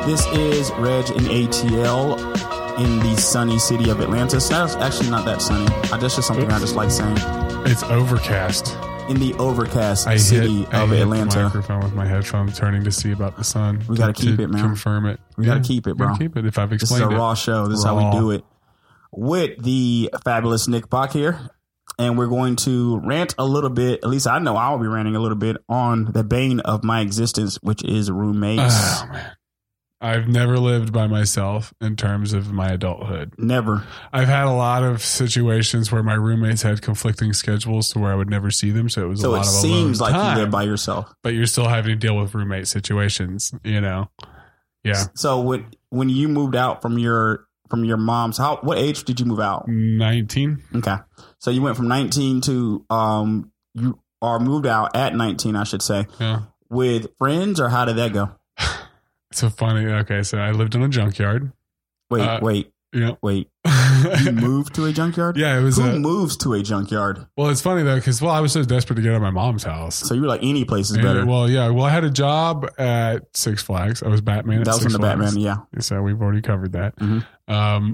This is Reg and ATL in the sunny city of Atlanta. It's actually not that sunny. That's just something I just like saying. It's overcast. In the overcast city of Atlanta. The microphone with my headphones turning to see about the sun. We got to keep it, man. Confirm it. We got to keep it, bro. Gotta keep it if I've explained it. This is a raw show. This is how we do it. With the fabulous Nick Bach here. And we're going to rant a little bit. At least I know I'll be ranting a little bit on the bane of my existence, which is roommates. Oh, man. I've never lived by myself in terms of my adulthood. Never. I've had a lot of situations where my roommates had conflicting schedules to where I would never see them. So it was a lot of alone time. So it seems like you live by yourself. But you're still having to deal with roommate situations, you know? Yeah. So when you moved out from your mom's house, what age did you move out? 19. Okay. So you went from 19 to you are moved out at 19, I should say. Yeah. With friends, or how did that go? So funny. Okay, so I lived in a junkyard. Wait. Yeah. Wait. You moved to a junkyard? Yeah, it was. Who moves to a junkyard? Well, it's funny though, because I was so desperate to get out of my mom's house. So you were like, any place is better. Well, yeah. Well, I had a job at Six Flags. I was Batman. That was from the Batman. Yeah. So we've already covered that. Mm-hmm.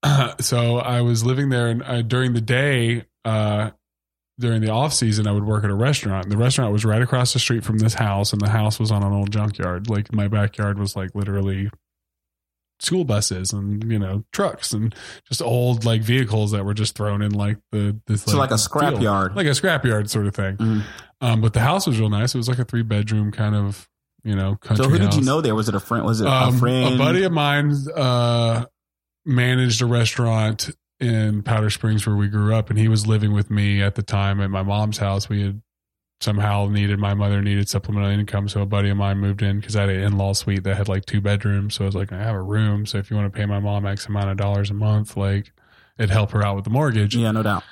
So I was living there, and during the day, during the off season, I would work at a restaurant. And the restaurant was right across the street from this house, and the house was on an old junkyard. Like my backyard was like literally school buses and, you know, trucks and just old like vehicles that were just thrown in like like a scrap yard, like a scrap yard sort of thing. Mm-hmm. But the house was real nice. It was like a 3-bedroom kind of, you know, country So who house. did you know there? Was it a friend? Was it a friend? A buddy of mine managed a restaurant in Powder Springs where we grew up, and he was living with me at the time at my mom's house. We had my mother needed supplemental income, so a buddy of mine moved in because I had an in-law suite that had like 2 bedrooms. So I was like, I have a room, so if you want to pay my mom X amount of dollars a month, like it'd help her out with the mortgage. Yeah, no doubt.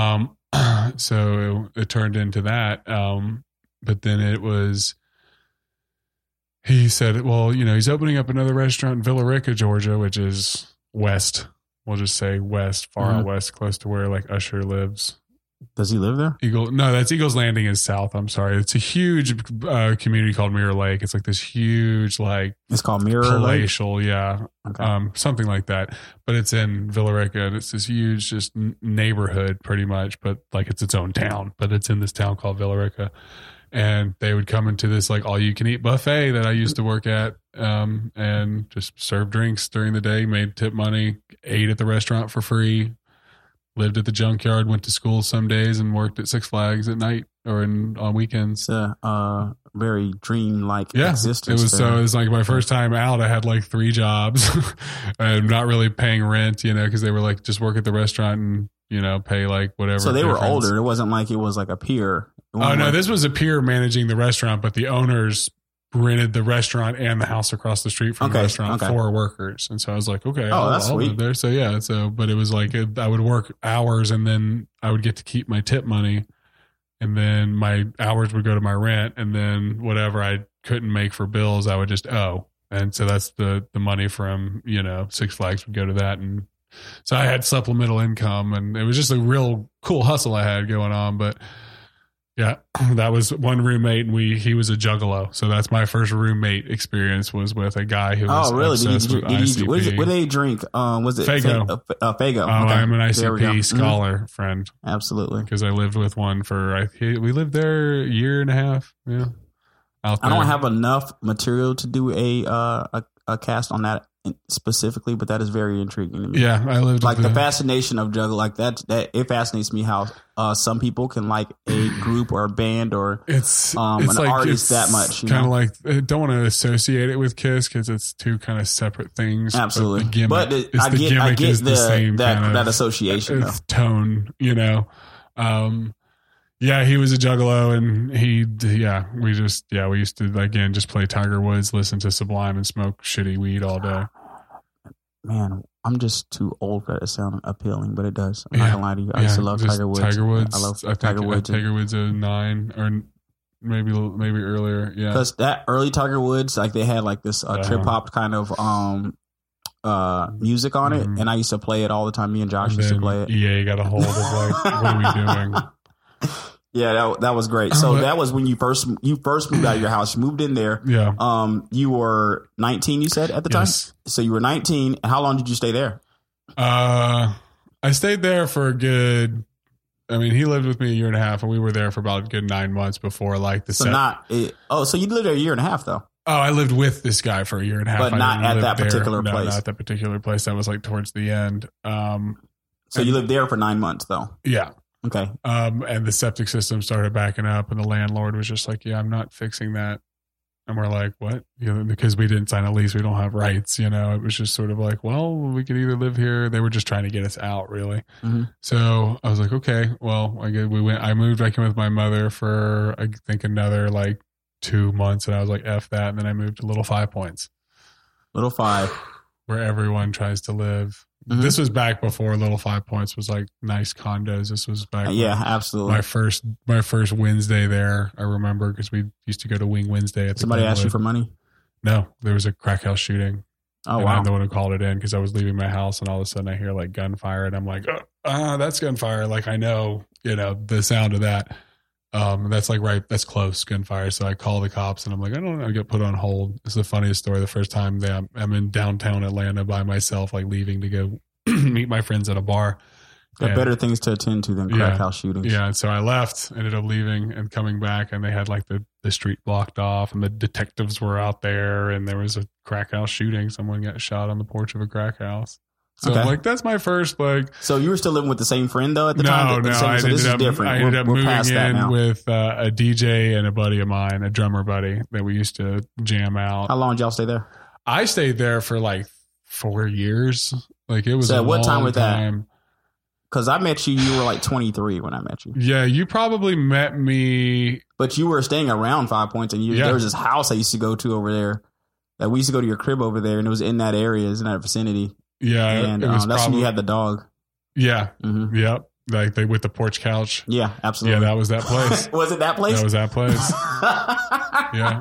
So it turned into that. But then he said, well, you know, he's opening up another restaurant in Villa Rica, Georgia, which is west. We'll just say west, far out west, close to where like Usher lives. Does he live there? That's Eagles Landing is south. I'm sorry. It's a huge community called Mirror Lake. It's like this huge, like it's called Mirror palatial, Lake? Yeah. Okay. Something like that. But it's in Villa Rica, and it's this huge just neighborhood pretty much, but like it's its own town, but it's in this town called Villa Rica. And they would come into this like all you can eat buffet that I used to work at, and just serve drinks during the day, made tip money, ate at the restaurant for free, lived at the junkyard, went to school some days, and worked at Six Flags at night or on weekends. It's a very dream-like existence. It was like my first time out. I had like 3 jobs and not really paying rent, you know, because they were like just work at the restaurant and, you know, pay like whatever. So they were older. It wasn't like it was like a peer. Oh, no, this was a peer managing the restaurant, but the owners rented the restaurant and the house across the street from the restaurant for workers. And so I was like, okay, that's sweet. Live there. So yeah, but it was like I would work hours and then I would get to keep my tip money, and then my hours would go to my rent, and then whatever I couldn't make for bills, I would just owe. And so that's the money from, you know, Six Flags would go to that. And so I had supplemental income, and it was just a real cool hustle I had going on. But yeah, that was one roommate, and he was a juggalo. So that's my first roommate experience, was with a guy who was obsessed with ICP. What did he drink? Was it Fago? Fago. Oh, okay. I'm an ICP scholar friend. Absolutely. Because I lived with one we lived there a year and a half. Yeah. I don't have enough material to do a cast on that specifically, but that is very intriguing to me. Yeah, I lived like the fascination of juggle, like that it fascinates me how some people can like a group or a band or it's an like, artist that much. Kind of like, I don't want to associate it with Kiss because it's 2 kind of separate things. Absolutely, but I get that association tone, you know. Yeah, he was a juggalo, and we used to again just play Tiger Woods, listen to Sublime, and smoke shitty weed all day. Man, I'm just too old for that to sound appealing, but it does. I'm not gonna lie to you. I used to love Tiger Woods. Tiger Woods. I love Tiger Woods. Tiger Woods 09 or maybe earlier. Yeah, because that early Tiger Woods, like they had like this trip hop kind of music on it, and I used to play it all the time. Me and Josh used to play it. EA got a hold of like, what are we doing? Yeah, that was great. So that was when you first moved out of your house. You moved in there. Yeah. You were 19, you said, at the time? Yes. So you were 19. How long did you stay there? I stayed there for a good, I mean, he lived with me a year and a half, and we were there for about a good 9 months before like the so you lived there a year and a half though. Oh, I lived with this guy for a year and a half. But not at that particular place. No, not at that particular place. That was like towards the end. So you lived there for 9 months though? Yeah. Okay. And the septic system started backing up, and the landlord was just like, yeah, I'm not fixing that. And we're like, what? You know, because we didn't sign a lease, we don't have rights. You know, it was just sort of like, well, we could either live here. They were just trying to get us out, really. Mm-hmm. So I was like, okay, well, I moved back in with my mother for, I think, another like 2 months, and I was like, F that. And then I moved to Little 5 Points. Little 5. Where everyone tries to live. Mm-hmm. This was back before Little 5 Points was like nice condos. This was back. Yeah, absolutely. My first Wednesday there, I remember, because we used to go to Wing Wednesday. Somebody asked you for money? No, there was a crack house shooting. Oh, and wow. I'm the one who called it in because I was leaving my house, and all of a sudden I hear like gunfire, and I'm like, that's gunfire. Like, I know, the sound of that. That's like, right, that's close, gunfire. So I call the cops, and I'm like, I don't know, I get put on hold. It's the funniest story. The first time that I'm in downtown Atlanta by myself, like leaving to go meet my friends at a bar. Got better things to attend to than crack house shootings. Yeah, and so I left, ended up leaving and coming back, and they had like the street blocked off, and the detectives were out there, and there was a crack house shooting. Someone got shot on the porch of a crack house. So I'm like, that's my first like. So you were still living with the same friend though at the time? No, so this is different. I ended up moving in with with a DJ and a buddy of mine, a drummer buddy that we used to jam out. How long did y'all stay there? I stayed there for like 4 years. Like, it was so a what long time was that? Because I met you, you were like 23 when I met you. Yeah, you probably met me. But you were staying around 5 Points, and there was this house I used to go to over there. That we used to go to your crib over there, and it was in that area, it was in that vicinity. Yeah, and that's when you had the dog. Yeah, mm-hmm. Yep. Like with the porch couch. Yeah, absolutely. Yeah, that was that place. Was it that place? That was that place. Yeah.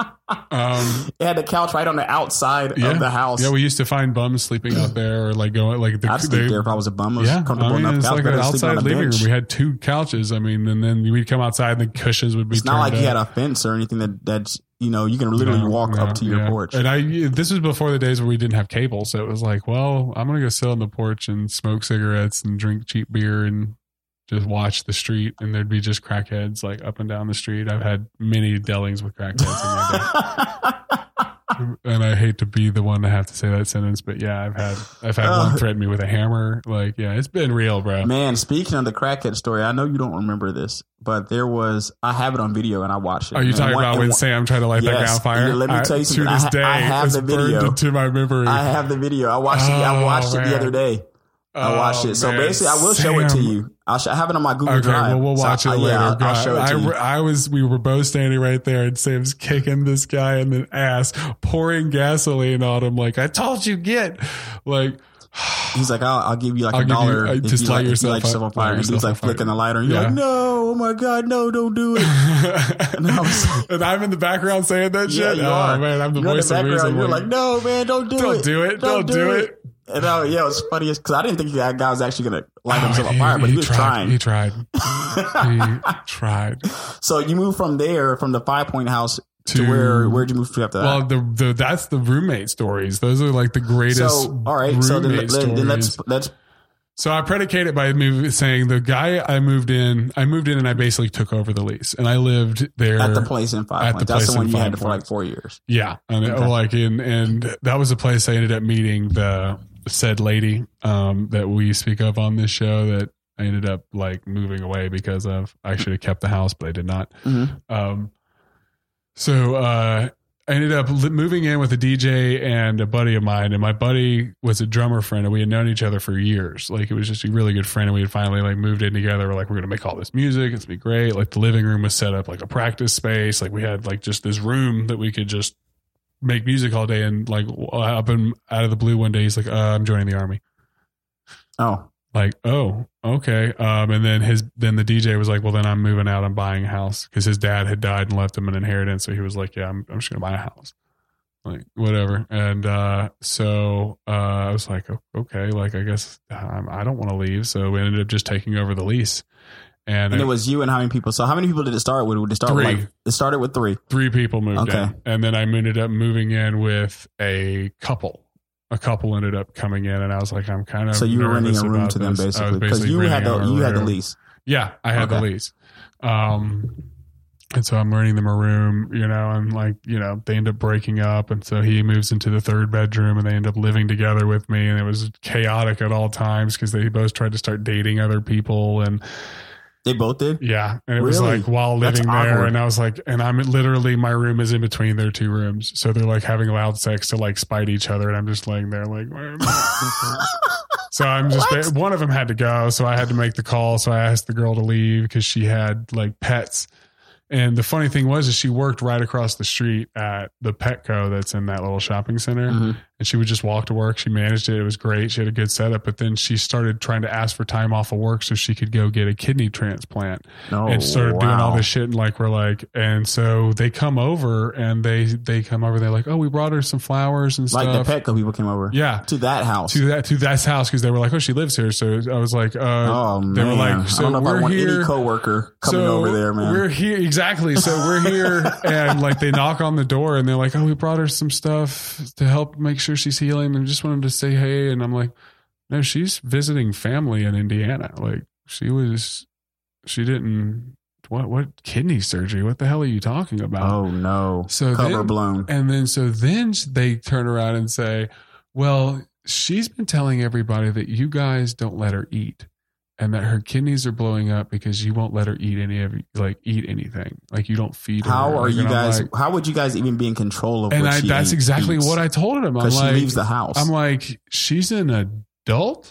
It had the couch right on the outside of the house. Yeah, we used to find bums sleeping out there, or like going like I'd sleep there if I was a bum. Was comfortable enough. It's couch, like an outside living room. We had 2 couches. I mean, and then we'd come outside, and the cushions would be. It's not like you had a fence or anything that's you can literally walk up to your porch. And this was before the days where we didn't have cable, so it was like, well, I'm gonna go sit on the porch and smoke cigarettes and drink cheap beer and just watch the street, and there'd be just crackheads like up and down the street. I've had many dealings with crackheads in my day. And I hate to be the one to have to say that sentence, but yeah, I've had one threaten me with a hammer. Like, yeah, it's been real, bro. Man, speaking of the crackhead story, I know you don't remember this, but I have it on video and I watched it. Are you talking about when Sam tried to light that guy on fire? Let me tell you something. To this day, I have the video. Burned into my memory. I have the video. I watched it. I watched it the other day. I watched it. So basically, I will show it to you. I have it on my Google Drive. Well, we'll watch it later. Yeah, I'll show it to you. We were both standing right there, and Sam's kicking this guy in the ass, pouring gasoline on him. Like, I told you, like. He's like, I'll give you like $1 just light yourself on fire. And he's like flicking the lighter, and you're like, no, oh my god, no, don't do it. And I'm in the background saying that shit. You are. Man, I'm the voice of reason. You're like, no, man, don't do it. Don't do it. And it was funny because I didn't think that guy was actually going to light himself on fire, but he was trying. He tried. He tried. So you moved from there, from the 5 Point house to where'd you move to after that? Well, that's the roommate stories. Those are like the greatest. So, all right. So then let's. So I predicate it by saying the guy I moved in and I basically took over the lease, and I lived there at the place in 5 Points. That's the one you had for like 4 years. Yeah, and and that was the place I ended up meeting the said lady that we speak of on this show that I ended up like moving away because of. I should have kept the house, but I did not. Mm-hmm. So I ended up moving in with a DJ and a buddy of mine, and my buddy was a drummer friend, and we had known each other for years. Like, it was just a really good friend, and we had finally like moved in together. We're like, we're gonna make all this music. It's gonna be great. Like, the living room was set up like a practice space. Like, we had like just this room that we could just make music all day. And like up and out of the blue one day, he's like, I'm joining the Army. Oh. Like, oh, okay. And then the DJ was like, well, then I'm moving out. I'm buying a house, because his dad had died and left him an inheritance. So he was like, yeah, I'm just going to buy a house. Like, whatever. And so I was like, okay, like, I guess I don't want to leave. So we ended up just taking over the lease. And it was you and how many people? So how many people did it start with? Would it start 3. with it started with 3. 3 people moved Okay. in. And then I ended up moving in with a couple. A couple ended up coming in, and I was like, I'm kind of. So you were renting a room to them this. basically because you had the lease. Yeah, I had the lease. And so I'm renting them a room, and like, they end up breaking up. And so he moves into the 3rd bedroom and they end up living together with me. And it was chaotic at all times because they both tried to start dating other people. And they both did? Yeah. And it was like while living there. And I was like, and I'm literally, my room is in between their 2 rooms. So they're like having loud sex to like spite each other. And I'm just laying there like, where am I? So I'm just, one of them had to go. So I had to make the call. So I asked the girl to leave because she had like pets. And the funny thing was, is she worked right across the street at the Petco that's in that little shopping center. Mm-hmm. And she would just walk to work. She managed it. It was great. She had a good setup. But then she started trying to ask for time off of work so she could go get a kidney transplant. And started doing all this shit. And like, we're like, and so they come over and they come over. They're like, oh, we brought her some flowers and stuff. Like the Petco people came over. Yeah. To that house. To that house. Cause they were like, oh, she lives here. So I was like, oh man. They were like, so I don't know if I want here, any coworker coming over there, man. We're here. Exactly. So we're here and like they knock on the door and they're like, oh, we brought her some stuff to help make sure she's healing and just wanted to say hey. And I'm like, no, she's visiting family in Indiana. Like she didn't what kidney surgery? What the hell are you talking about? Oh no. So cover blown. And then they turn around and say, well, she's been telling everybody that you guys don't let her eat. And that her kidneys are blowing up because you won't let her eat anything. Like you don't feed her. How are you guys? Like, how would you guys even be in control of? And what that's exactly what I told him. Because she leaves the house. I'm like, she's an adult.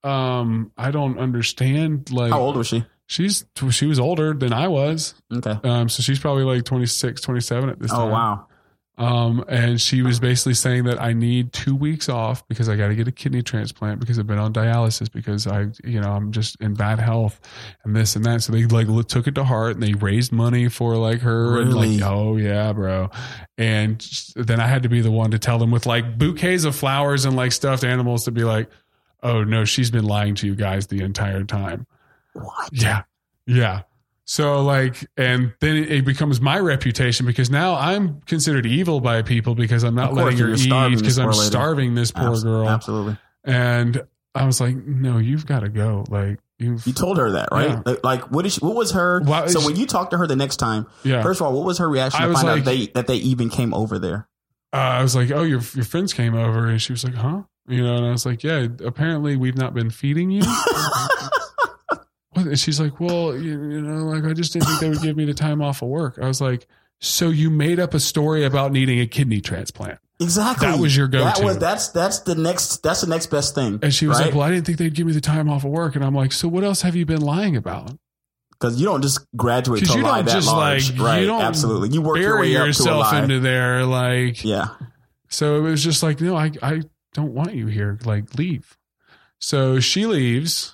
I don't understand. Like, how old was she? She was older than I was. Okay. So she's probably like 26, 27 at this time. Oh wow. And she was basically saying that I need 2 weeks off because I got to get a kidney transplant because I've been on dialysis because I'm just in bad health and this and that. So they like took it to heart and they raised money for like her. Really? And like, oh yeah, bro. And then I had to be the one to tell them with like bouquets of flowers and like stuffed animals to be like, oh no, she's been lying to you guys the entire time. What? Yeah. Yeah. So like, and then it becomes my reputation because now I'm considered evil by people because I'm not letting her eat because I'm starving this poor girl. Absolutely. And I was like, no, you've got to go. Like you told her that, right? Yeah. Like what was her? So when you talked to her the next time, first of all, what was her reaction to find out that they even came over there? I was like, oh, your friends came over, and she was like, huh? And I was like, yeah, apparently we've not been feeding you. And she's like, well, like I just didn't think they would give me the time off of work. I was like, so you made up a story about needing a kidney transplant. Exactly. That was your go-to. That's the next best thing. And she was like, well, I didn't think they'd give me the time off of work. And I'm like, so what else have you been lying about? Because you don't just graduate to a lie that large. Like, right. You don't absolutely. You work your way up to a lie. Into there. Like, yeah. So it was just like, no, I don't want you here. Like, leave. So she leaves.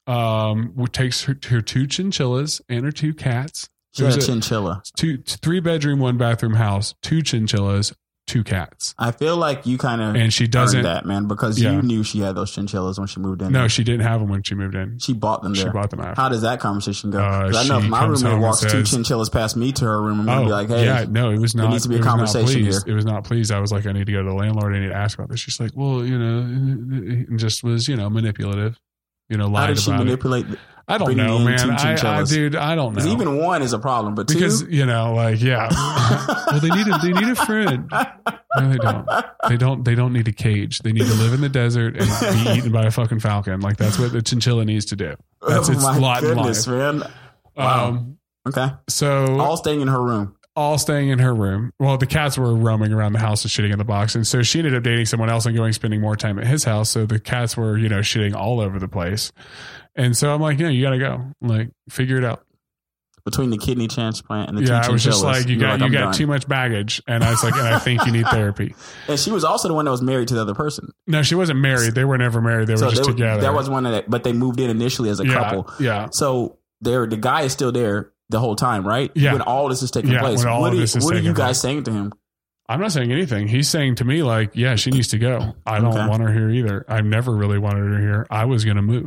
Takes her 2 chinchillas and her 2 cats. She had a chinchilla. 3-bedroom, 1-bathroom house, 2 chinchillas, 2 cats. I feel like you kind of and she doesn't that, man, because you knew she had those chinchillas when she moved in. No, she didn't have them when she moved in. She bought them there. She bought them after. How does that conversation go? I know if my roommate walks 2 chinchillas past me to her room, I'm going to be like, hey, yeah, no, it was not. There needs to be a conversation here. It was not pleased. I was like, I need to go to the landlord. I need to ask about this. She's like, well, and just was, manipulative. How did she manipulate? I don't know, man. Dude, I don't know. Even 1 is a problem, but 2? Because, like, yeah. Well, they need a friend. No, they don't. They don't need a cage. They need to live in the desert and be eaten by a fucking falcon. Like, that's what the chinchilla needs to do. That's its lot in life. Man. Wow. Okay. So all staying in her room. Well, the cats were roaming around the house and shitting in the box. And so she ended up dating someone else and spending more time at his house. So the cats were, shitting all over the place. And so I'm like, you got to go. Like, figure it out. Between the kidney transplant and the 2 chinchillas. I was just like, you got too much baggage. And I was like, and I think you need therapy. And she was also the one that was married to the other person. No, she wasn't married. They were never married. They were just together. That was one of that, but they moved in initially as a couple. Yeah. So the guy is still there the whole time, right? Yeah. When all this is taking place. What are you guys saying to him? I'm not saying anything. He's saying to me like, yeah, she needs to go. I don't want her here either. I never really wanted her here. I was going to move.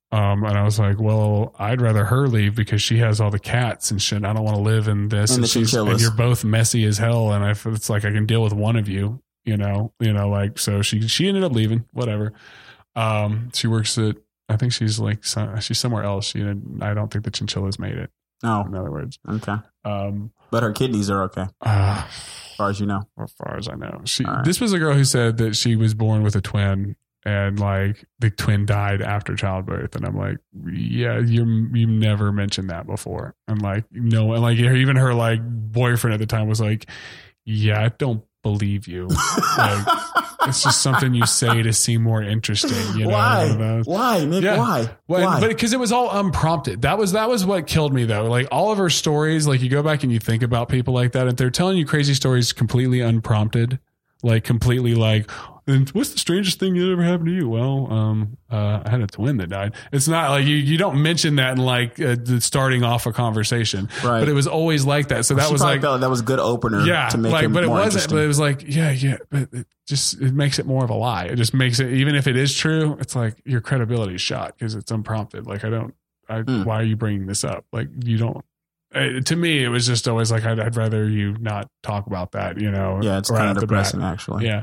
And I was like, well, I'd rather her leave because she has all the cats and shit. I don't want to live in this. And and you're both messy as hell. And it's like, I can deal with one of you, like, so she ended up leaving, whatever. She works at, I think she's like, she's somewhere else. I don't think the chinchillas made it. Oh, in other words. Okay. But her kidneys are okay. As far as you know. As far as I know. This was a girl who said that she was born with a twin. And like the twin died after childbirth, and I'm like, yeah, you never mentioned that before, and like no, and like even her like boyfriend at the time was like, yeah, I don't believe you. Like, it's just something you say to seem more interesting. Why? Why, Nick? Yeah. Why? But because it was all unprompted. That was what killed me though. Like all of her stories, like you go back and you think about people like that, and they're telling you crazy stories completely unprompted, like completely like. And what's the strangest thing that ever happened to you? Well, I had a twin that died. It's not like you don't mention that in like starting off a conversation, right? But it was always like that. So that was like that was a good opener, to make it but it more wasn't. But it was like, but it makes it more of a lie. It just makes it, even if it is true, it's like your credibility is shot because it's unprompted. Like why are you bringing this up? Like you don't. To me, it was just always like I'd rather you not talk about that, Yeah, it's kind of depressing, actually. Yeah.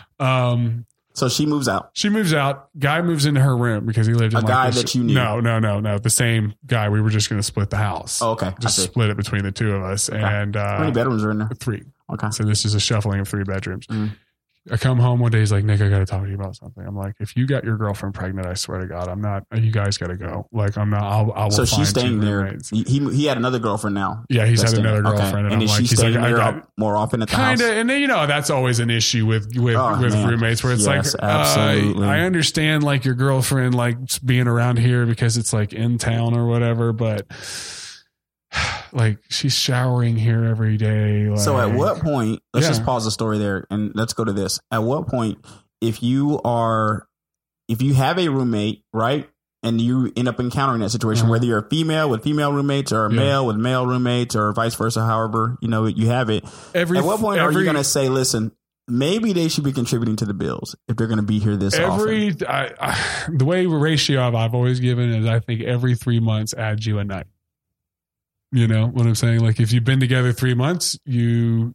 So she moves out. Guy moves into her room because he lived in a guy that you knew. No. The same guy. We were just going to split the house. Oh, okay. Just split it between the two of us. Okay. And how many bedrooms are in there? 3. Okay. So this is a shuffling of 3 bedrooms. I come home one day. He's like, Nick, I got to talk to you about something. I'm like, if you got your girlfriend pregnant, I swear to God, I'm not. You guys got to go. Like, I'm not. I will. So she's staying there. He had another girlfriend now. Yeah, he's had another girlfriend. Okay. And she's staying there more often at the house. Kinda, and then, that's always an issue with roommates where it's absolutely. I understand like your girlfriend like being around here because it's like in town or whatever, but. Like she's showering here every day. Like, so at what point, let's just pause the story there and let's go to this. At what point, if you have a roommate, right? And you end up encountering that situation, whether you're a female with female roommates or a male with male roommates or vice versa, however, you have it. At what point are you going to say, listen, maybe they should be contributing to the bills if they're going to be here this often? The way ratio I've always given is I think every 3 months adds you a night. You know what I'm saying? Like if you've been together 3 months, you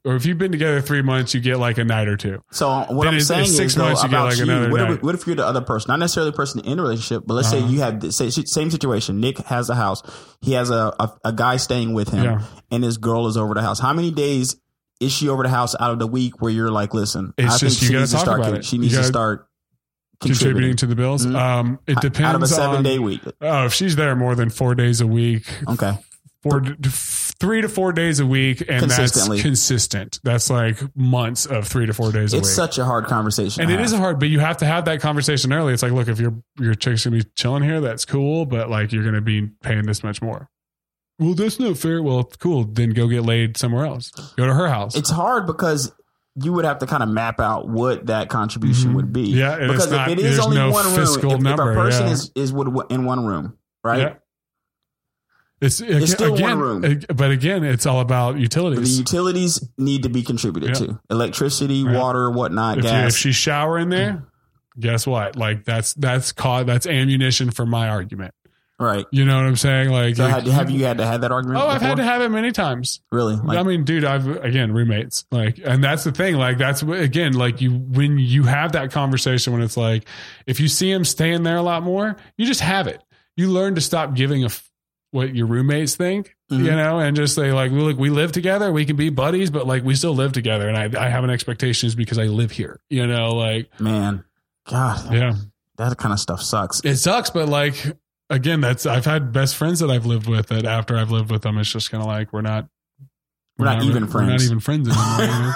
get like a night or two. So what then I'm saying is 6 months, you get like another night. What if you're the other person, not necessarily the person in a relationship, but let's say you have the same situation. Nick has a house. He has a guy staying with him and his girl is over the house. How many days is she over the house out of the week where you're like, listen, I think she needs to start. She needs to start contributing to the bills. It depends out of a 7-day week. Oh, if she's there more than 4 days a week. Okay. 3 to 4 days a week, and that's consistent. That's like months of 3 to 4 days a week. It's such a hard conversation, and it is hard. But you have to have that conversation early. It's like, look, if your chick's gonna be chilling here, that's cool. But like, you're gonna be paying this much more. Well, that's not fair. Well, cool. Then go get laid somewhere else. Go to her house. It's hard because you would have to kind of map out what that contribution would be. Yeah, because if it is only one room, if a person is in one room, right? Yeah. It's still again, one room. But again, it's all about utilities. But the utilities need to be contributed to. Electricity, water, whatnot, gas. If she's showering there, guess what? Like that's ammunition for my argument. Right. You know what I'm saying? Like, so have you had to have that argument? Oh, before? I've had to have it many times. Really? Like, I mean, dude, roommates. Like, and that's the thing. Like, that's again, like when you have that conversation when it's like, if you see him staying there a lot more, you just have it. You learn to stop giving what your roommates think, and just say like, look, we live together, we can be buddies, but like we still live together. And I have an expectation because I live here, like, man, God, yeah, that kind of stuff sucks. It sucks. But like, again, I've had best friends that I've lived with that after I've lived with them, it's just kind of like, we're not even friends. We're not even friends anymore.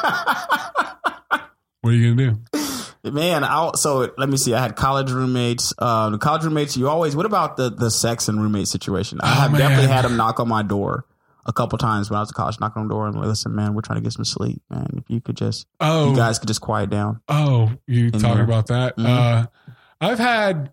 What are you going to do? Man, so let me see. I had college roommates. The college roommates, what about the sex and roommate situation? I have definitely had them knock on my door a couple times when I was in college, knocking on the door and like, listen, man, we're trying to get some sleep, man. If you could you guys could just quiet down. Oh, you talking about that? I've had,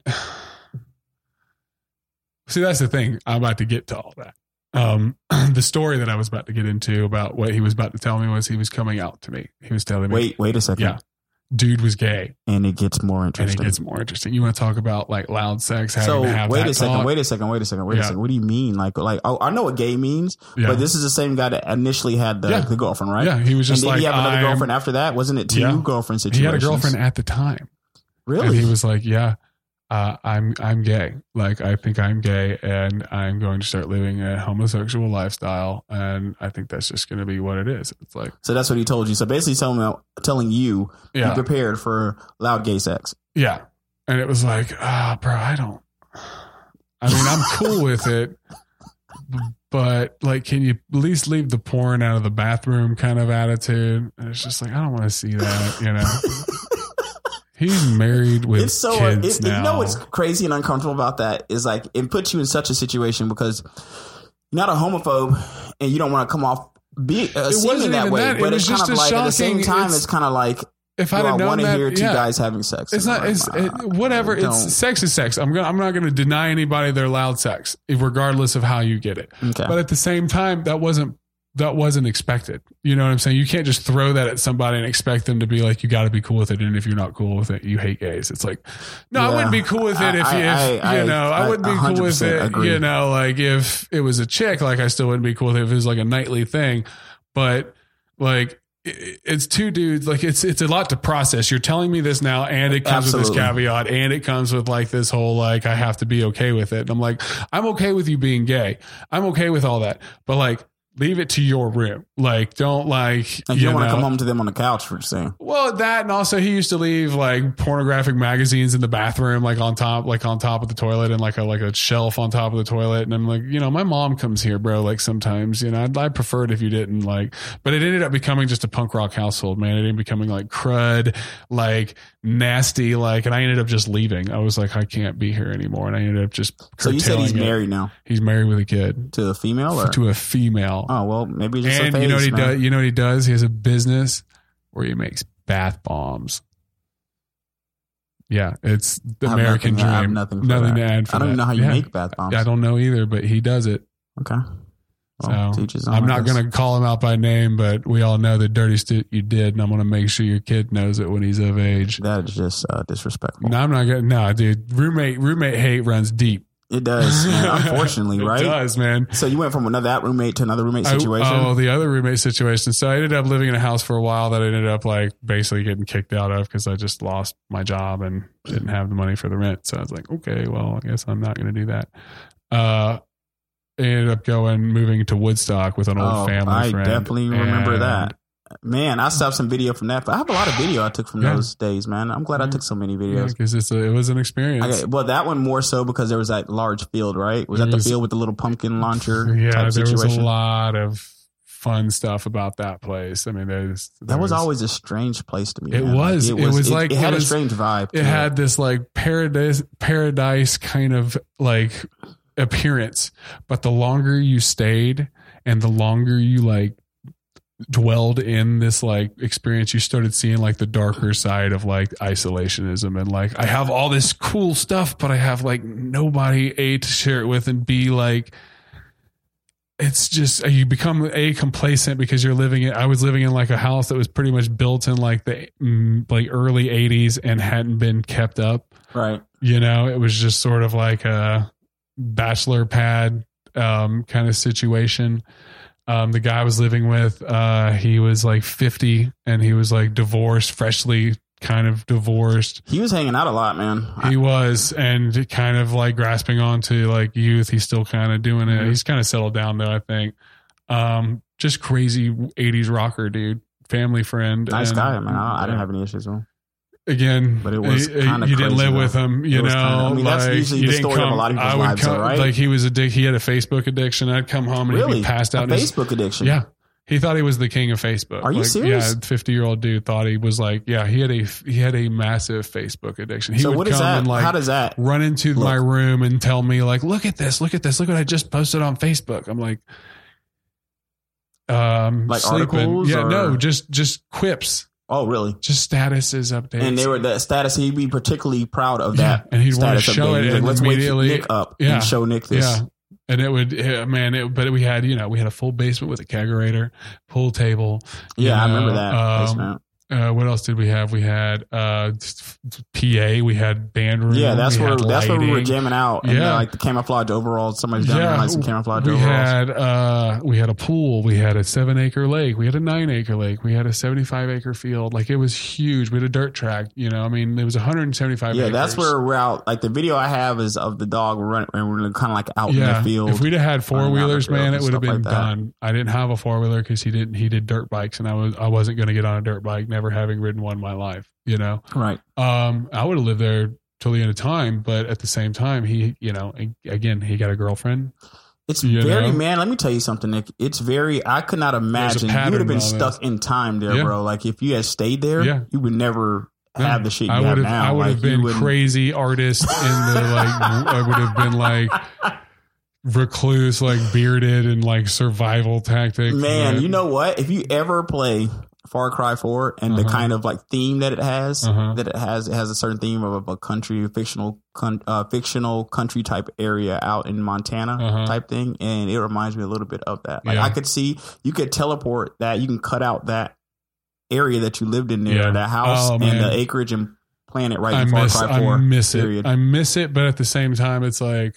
see, that's the thing. I'm about to get to all that. The story that I was about to get into about what he was about to tell me was he was coming out to me. He was telling me, wait a second. Yeah. dude was gay. And it gets more interesting. You want to talk about like loud sex? So wait a second. Wait a second. What do you mean? Like, oh, I know what gay means, but this is the same guy that initially had the girlfriend, right? Yeah, he was just and did he have another girlfriend after that? Wasn't it two girlfriend situations? He had a girlfriend at the time. Really? And he was like, I'm gay. Like, I think I'm gay and I'm going to start living a homosexual lifestyle. And I think that's just going to be what it is. It's like, so that's what he told you. So basically telling you, be prepared for loud gay sex. Yeah. And it was like, bro, I'm cool with it, but like, can you at least leave the porn out of the bathroom kind of attitude? And it's just like, I don't want to see that, you know? He's married with kids now. You know what's crazy and uncomfortable about that is like it puts you in such a situation because you're not a homophobe and you don't want to come off seeming that way. But it's kind of like at the same time, it's kind of like if I want to hear two guys having sex. It's not. Whatever. It's sex is sex. I'm not going to deny anybody their loud sex, regardless of how you get it. Okay. But at the same time, that wasn't expected. You know what I'm saying? You can't just throw that at somebody and expect them to be like, you got to be cool with it. And if you're not cool with it, you hate gays. It's like, no, I wouldn't be cool with it I wouldn't be cool with it. Agree. You know, like if it was a chick, like I still wouldn't be cool with it if it was like a nightly thing. But like, it's two dudes. Like it's a lot to process. You're telling me this now, and it comes with this caveat, and it comes with like this whole like I have to be okay with it. And I'm like, I'm okay with you being gay. I'm okay with all that, but like, leave it to your room. Like, don't like you don't want to come home to them on the couch for saying. Well, that, and also he used to leave like pornographic magazines in the bathroom, like on top of the toilet, and like a shelf on top of the toilet. And I'm like, my mom comes here, bro. Like sometimes, I'd prefer it if you didn't like. But it ended up becoming just a punk rock household, man. It ended up becoming like crud, like nasty, like, and I ended up just leaving. I was like, I can't be here anymore, and I ended up just. So you said he's married now. He's married with a kid. To a female, or to a female. Oh, well, maybe just and a phase, you know what he man. does? You know what he does? He has a business where he makes bath bombs. Yeah, it's the American dream. I have nothing to add for that. I don't even know how you make bath bombs. I don't know either, but he does it. Okay. Well, so I'm not going to call him out by name, but we all know the dirty shit you did, and I'm going to make sure your kid knows it when he's of age. That is just disrespectful. No, I'm not going to. No, dude. Roommate hate runs deep. It does, man, unfortunately, right? It does, man. So you went from that roommate to another roommate situation? The other roommate situation. So I ended up living in a house for a while that I ended up like basically getting kicked out of because I just lost my job and didn't have the money for the rent. So I was like, okay, well, I guess I'm not going to do that. I ended up moving to Woodstock with an old family friend. I definitely remember that. Man, I still have some video from that, but I have a lot of video I took from those days, man. I'm glad I took so many videos. Because it was an experience. Well, that one more so because there was that large field, right? Was that the field with the little pumpkin launcher? Yeah, type there situation? was a lot of fun stuff about that place. I mean, that was always a strange place to me. It was. It had a strange vibe. It had this like paradise kind of like appearance, but the longer you stayed and the longer you like dwelled in this like experience, you started seeing like the darker side of like isolationism and like I have all this cool stuff, but I have like nobody A to share it with, and B like it's just you become complacent because you're I was living in like a house that was pretty much built in like the like early 80s and hadn't been kept up. Right. It was just sort of like a bachelor pad kind of situation. The guy I was living with, he was like 50 and he was like divorced, freshly kind of divorced. He was hanging out a lot, man. He was, and kind of like grasping onto like youth. He's still kind of doing it. Mm-hmm. He's kind of settled down though, I think. Just crazy 80s rocker, dude. Family friend. Nice guy, man. I didn't have any issues with him. Again, but it was kind of you didn't live with him, that's usually the story of a lot of people's lives, right? Like he was he had a Facebook addiction. I'd come home and he'd be passed out. Facebook addiction. Yeah, he thought he was the king of Facebook. Are you serious? Yeah, 50-year-old dude thought he was like, he had a massive Facebook addiction. He would come and like, how does that run into my room and tell me like, look at this, look what I just posted on Facebook. I'm like like sleeping. Articles? Yeah, no, just quips. Oh, really? Just statuses, updates. And they were the status. He'd be particularly proud of that. And he'd want to show it. And let's immediately wake Nick up and show Nick this. Yeah. And it would, but we had a full basement with a kegerator, pool table. Yeah, I remember that basement. What else did we have? We had PA. We had band room. Yeah, that's where we were lighting. jamming out. And like the camouflage overall. Somebody's down there like some camouflage overalls. We had a pool. We had a 7-acre lake. We had a 9-acre lake. We had a 75-acre field. Like it was huge. We had a dirt track. I mean, it was 175. Yeah, acres. that's where we're out. Like the video I have is of the dog. We're running, and we're kind of like out in the field. If we'd have had 4-wheelers, man, it would have been like done. I didn't have a 4-wheeler because he did dirt bikes, and I wasn't going to get on a dirt bike. Never having ridden one in my life, Right. I would have lived there till the end of time, but at the same time, he got a girlfriend. It's man, let me tell you something, Nick. It's very, I could not imagine you would have been stuck in time there, bro. Like if you had stayed there, you would never have the shit you have now. I would have been crazy artist in the I would have been like recluse, like bearded and like survival tactic. Man, you know what? If you ever play Far Cry 4 and the kind of like theme that it has, it has a certain theme of a country, fictional country type area out in Montana type thing. And it reminds me a little bit of that. Like I could see, you could teleport that, you can cut out that area that you lived in there, that house and the acreage and plant it right in Far Cry 4. I miss it. I miss it. But at the same time, it's like,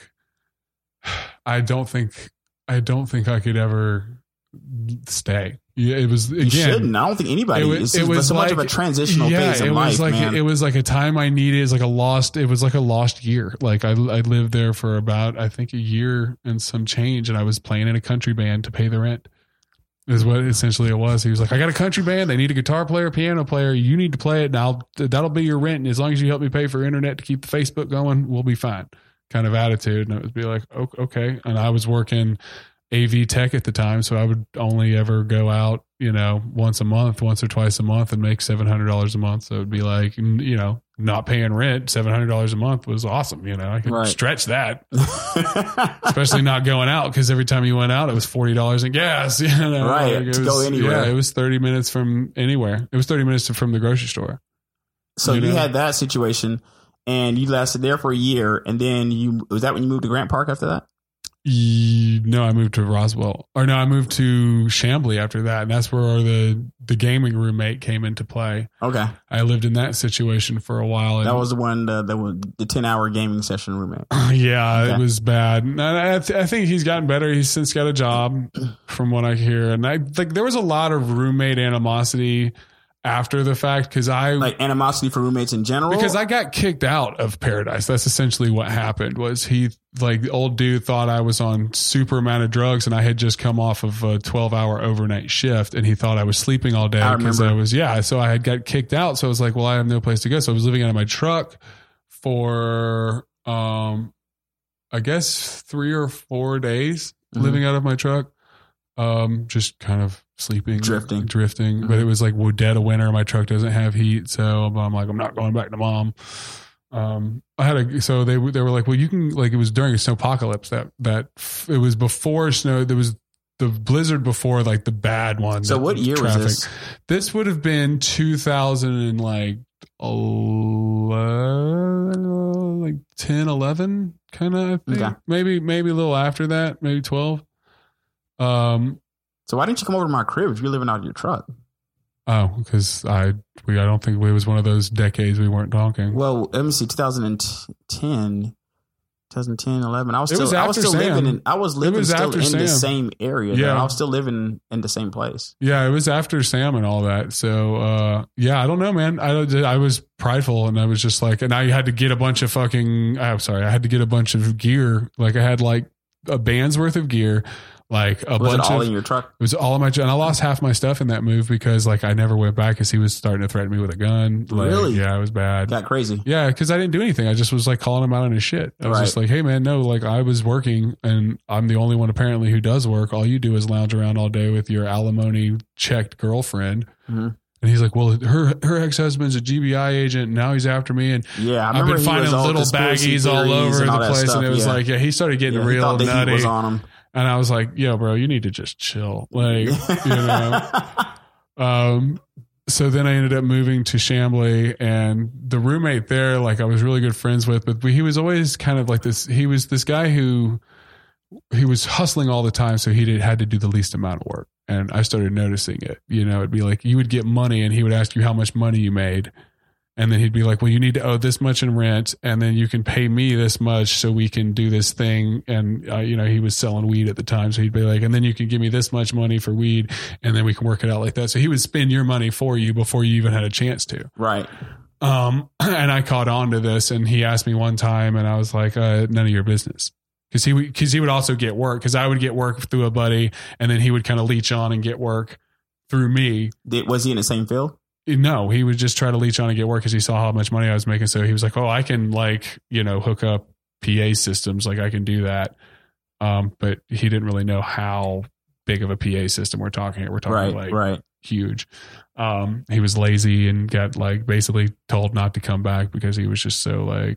I don't think I could ever stay. Yeah, it was again. You shouldn't. I don't think anybody. It was so much of a transitional phase of life, man. It was like a time I needed. It was like a lost year. Like I lived there for about I think a year and some change, and I was playing in a country band to pay the rent. Is what essentially it was. He was like, "I got a country band. They need a guitar player, piano player. You need to play it, and that'll be your rent. And as long as you help me pay for internet to keep the Facebook going, we'll be fine." Kind of attitude, and it would be like, "Okay." And I was working AV tech at the time, so I would only ever go out, once or twice a month and make $700 a month. So it'd be like, not paying rent, $700 a month was awesome. I could stretch that, especially not going out because every time you went out, it was $40 in gas. Right, to go anywhere. Yeah, it was 30 minutes from anywhere. It was 30 minutes from the grocery store. So you had that situation, and you lasted there for a year, and then was that when you moved to Grant Park after that? No, I moved to Roswell. Or no, I moved to Chamblee after that. And that's where the gaming roommate came into play. Okay. I lived in that situation for a while. That was the one, the 10-hour gaming session roommate. Yeah, okay. It was bad. And I think he's gotten better. He's since got a job from what I hear. And there was a lot of roommate animosity after the fact because like animosity for roommates in general, because I got kicked out of Paradise. That's essentially what happened. Was he the old dude thought I was on super amount of drugs and I had just come off of a 12-hour overnight shift and he thought I was sleeping all day because so I had got kicked out. So I was like, well, I have no place to go. So I was living out of my truck for I guess 3 or 4 days living out of my truck. Just kind of sleeping, drifting, but it was like dead of winter. My truck doesn't have heat, so I'm like, I'm not going back to mom. So they were like, well, you can, it was during a snowpocalypse that it was before snow. There was the blizzard before the bad one. So what year was this? This would have been 2010, 11 kind of, I think. Okay. Maybe a little after that, maybe 12. So why didn't you come over to my crib if you're living out of your truck? Oh, because I don't think it was one of those decades we weren't talking. Well, let me see, 2010, 11. I was still living in the same area. Yeah, I was still living in the same place. Yeah, it was after Sam and all that. So, I don't know, man. I was prideful and I was just like, and I had to get a bunch of I had to get a bunch of gear. Like I had a band's worth of gear. Was it all in your truck? It was all in my truck. And I lost half my stuff in that move because I never went back because he was starting to threaten me with a gun. Really? Yeah, it was bad. Got crazy. Yeah, because I didn't do anything. I just was calling him out on his shit. I was just like, hey man, no, I was working and I'm the only one apparently who does work. All you do is lounge around all day with your alimony checked girlfriend. Mm-hmm. And he's like, well, her ex-husband's a GBI agent and now he's after me. And I've been finding little baggies all over the place. Stuff, and it was he started getting real nutty. He was on him. And I was like, yo, bro, you need to just chill. So then I ended up moving to Chamblee and the roommate there, I was really good friends with, but he was always kind of like this. He was this guy who he was hustling all the time. So he had to do the least amount of work. And I started noticing it, it'd be like, you would get money and he would ask you how much money you made. And then he'd be like, well, you need to owe this much in rent. And then you can pay me this much so we can do this thing. And, he was selling weed at the time. So he'd be like, and then you can give me this much money for weed. And then we can work it out like that. So he would spend your money for you before you even had a chance to. Right. And I caught on to this, and he asked me one time, and I was like, none of your business. Because he would also get work, because I would get work through a buddy, and then he would kind of leech on and get work through me. Was he in the same field? No, he would just try to leech on and get work because he saw how much money I was making. So he was like, oh, I can hook up PA systems. Like I can do that. But he didn't really know how big of a PA system we're talking. We're talking right. Huge. He was lazy and got basically told not to come back because he was just so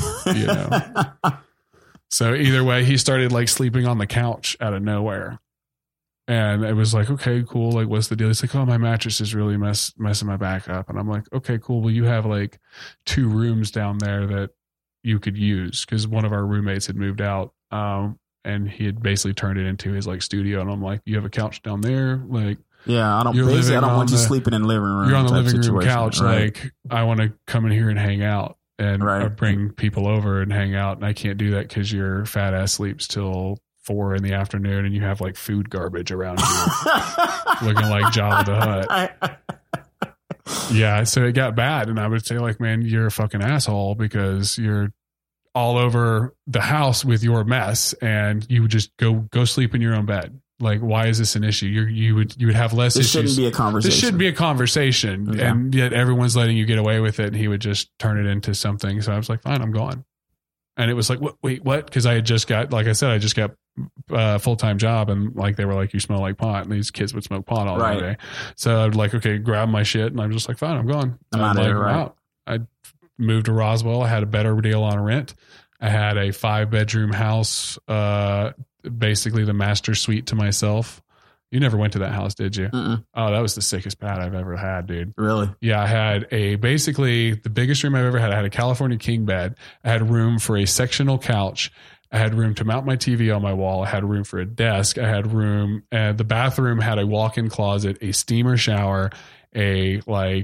So either way, he started sleeping on the couch out of nowhere. And it was like, okay, cool. Like, what's the deal? He's like, oh, my mattress is really messing my back up. And I'm like, okay, cool. Well, you have 2 rooms down there that you could use, because one of our roommates had moved out. And he had basically turned it into his studio. And I'm like, you have a couch down there? Yeah, I don't want you sleeping in the living room. You're on the living room couch. Right. I want to come in here and hang out and bring people over and hang out. And I can't do that because your fat ass sleeps till 4 in the afternoon and you have food garbage around you looking like Jabba the Hutt. Yeah. So it got bad. And I would say man, you're a fucking asshole because you're all over the house with your mess and you would just go sleep in your own bed. Why is this an issue? You would have less issues. This shouldn't be a conversation. This should be a conversation. Yeah. And yet everyone's letting you get away with it. And he would just turn it into something. So I was like, fine, I'm gone. And it was like, wait, what? Because I had just got, like I said, I just got a full-time job. And they were like, you smell like pot. And these kids would smoke pot all day. So I'd okay, grab my shit. And I'm just like, fine, I'm gone. I'm out of here, right? I moved to Roswell. I had a better deal on rent. I had a 5-bedroom house, basically the master suite to myself. You never went to that house, did you? Mm-mm. Oh, that was the sickest pad I've ever had, dude. Really? Yeah, I had basically the biggest room I've ever had. I had a California king bed. I had room for a sectional couch. I had room to mount my TV on my wall. I had room for a desk. I had room, the bathroom had a walk-in closet, a steamer shower, a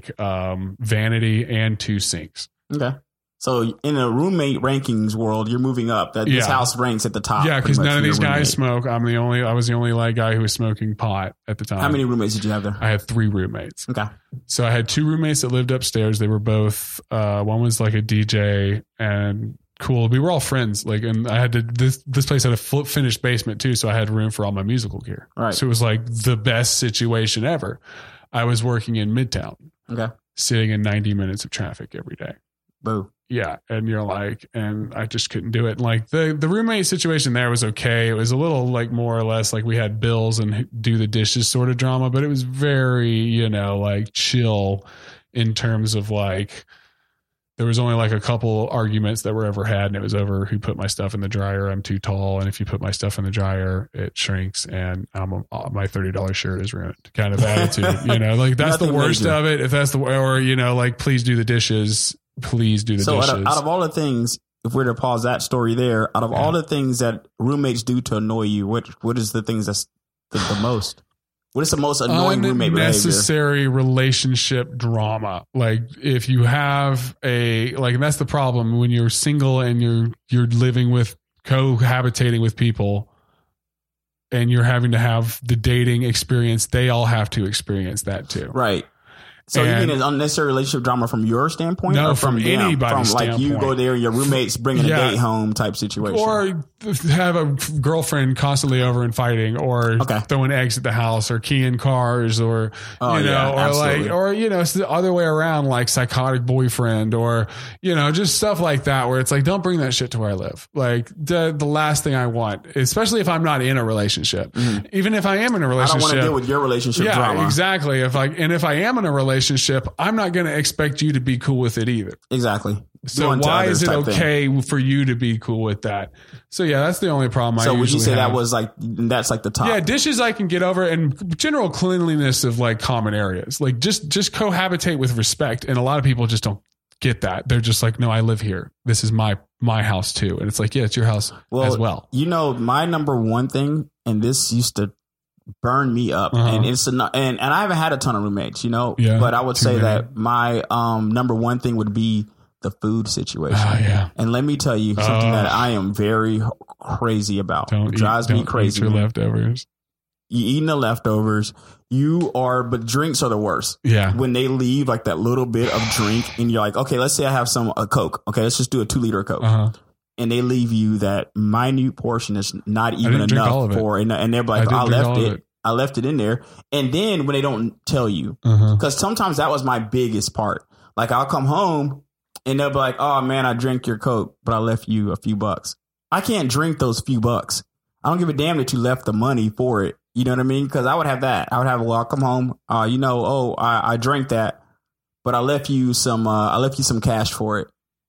vanity, and 2 sinks. Okay. So in a roommate rankings world, you're moving up. This house ranks at the top. Yeah, because none of these guys smoke. I was the only guy who was smoking pot at the time. How many roommates did you have there? I had 3 roommates. Okay. So I had 2 roommates that lived upstairs. They were both, one was a DJ and cool. We were all friends. And I had to, this place had a finished basement too. So I had room for all my musical gear. Right. So it was the best situation ever. I was working in Midtown. Okay. Sitting in 90 minutes of traffic every day. Boo. Yeah. And you're and I just couldn't do it. The roommate situation there was okay. It was a little more or less we had bills and do the dishes sort of drama, but it was very, chill in terms of there was only like a couple arguments that were ever had, and it was over who put my stuff in the dryer. I'm too tall, and if you put my stuff in the dryer, it shrinks, and my $30 shirt is ruined. Kind of attitude, you know, like that's the worst of it. If that's the or you know, like please do the dishes. Please do the dishes. So out of all the things, if we're to pause that story there, out of all the things that roommates do to annoy you, what is the things that's the most? What is the most annoying roommate behavior? Unnecessary relationship drama. Like if you have and that's the problem when you're single and you're living with cohabitating with people and you're having to have the dating experience. They all have to experience that too. Right. So you mean an unnecessary relationship drama from your standpoint? No, or from anybody's standpoint. You go there, your roommate's bringing a date home type situation. Or have a girlfriend constantly over and fighting, or throwing eggs at the house, or keying cars, or, it's the other way around, like psychotic boyfriend, or, just stuff like that, where it's like, don't bring that shit to where I live. Like the last thing I want, especially if I'm not in a relationship, even if I am in a relationship, I don't want to deal with your relationship drama. Exactly. If I am in a relationship, I'm not going to expect you to be cool with it either. Exactly. So why is it okay for you to be cool with that? So yeah, that's the only problem. So would you say that was that's like the top? Yeah, dishes I can get over, and general cleanliness of like common areas. Like just cohabitate with respect. And a lot of people just don't get that. They're just like, no, I live here. This is my my house too. And it's like, yeah, it's your house as well. You know, my number one thing, and this used to burn me up, and it's and I haven't had a ton of roommates, you know, but I would say that my number one thing would be the food situation. And let me tell you something that I am very crazy about. It drives me crazy. Eat your leftovers. You eating the leftovers. But drinks are the worst. Yeah. When they leave like that little bit of drink and you're like, okay, let's say I have a Coke. Okay, let's just do a 2-liter Coke. And they leave you that minute portion that's not even enough for, and they're like, I left it in there. And then when they don't tell you, because sometimes that was my biggest part. Like I'll come home and they'll be like, oh man, I drank your Coke, but I left you a few bucks. I can't drink those few bucks. I don't give a damn that you left the money for it. You know what I mean? Because I would have that. I would have, well, I'll come home, I drank that, but I left you some cash for it.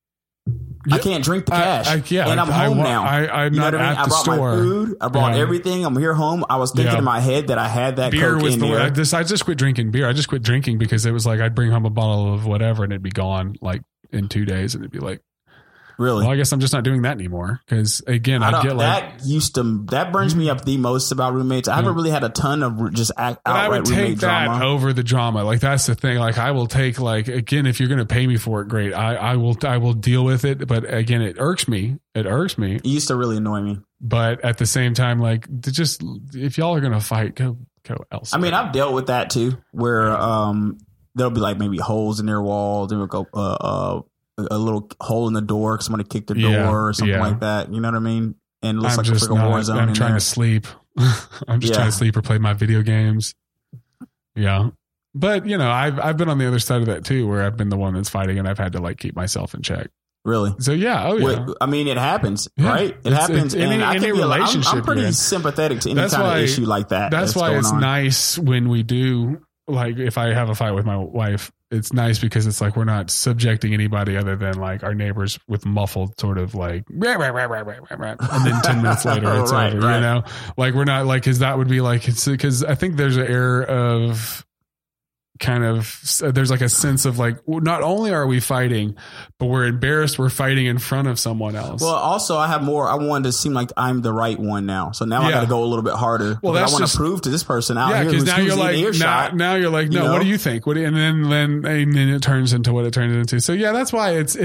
I can't drink the cash. And I'm home now. I'm not at the store. I brought my food. I brought everything. I'm here home. I was thinking in my head that I had that beer Coke in there. I just quit drinking beer. I just quit drinking because it was like I'd bring home a bottle of whatever and it'd be gone like in 2 days, and it'd be like, really? Well, I guess I'm just not doing that anymore because again, I'd get like that burns me up the most about roommates. I haven't really had a ton of just outright I would take that drama over the drama. Like that's the thing. Like I will take again, if you're going to pay me for it, great. I will deal with it. But again, it irks me. It used to really annoy me. But at the same time, like just if y'all are going to fight, go elsewhere. I mean, I've dealt with that too, where there'll be like maybe holes in their wall. There will go a little hole in the door because somebody kicked the door or something like that. You know what I mean? And it looks like a freaking war zone. I'm trying to sleep. I'm just trying to sleep or play my video games. Yeah. But you know, I've been on the other side of that too, where I've been the one that's fighting and I've had to like keep myself in check. Really? So yeah. Oh yeah. I mean, it happens, right? It happens. And any relationship. I'm pretty sympathetic to any kind of issue like that. That's why it's nice when we do, like if I have a fight with my wife, it's nice because it's like we're not subjecting anybody other than like our neighbors with muffled sort of like, and then 10 minutes later it's over, you know? Like we're not like, because that would be like, because I think there's an air of kind of, there's like a sense of like, not only are we fighting, but we're embarrassed we're fighting in front of someone else. Well, also I wanted to seem like I'm the right one now. So now I got to go a little bit harder. Well, I want to prove to this person out here because now you're like, now you're like, no, what do you think? And then it turns into what it turns into. So yeah, that's why that's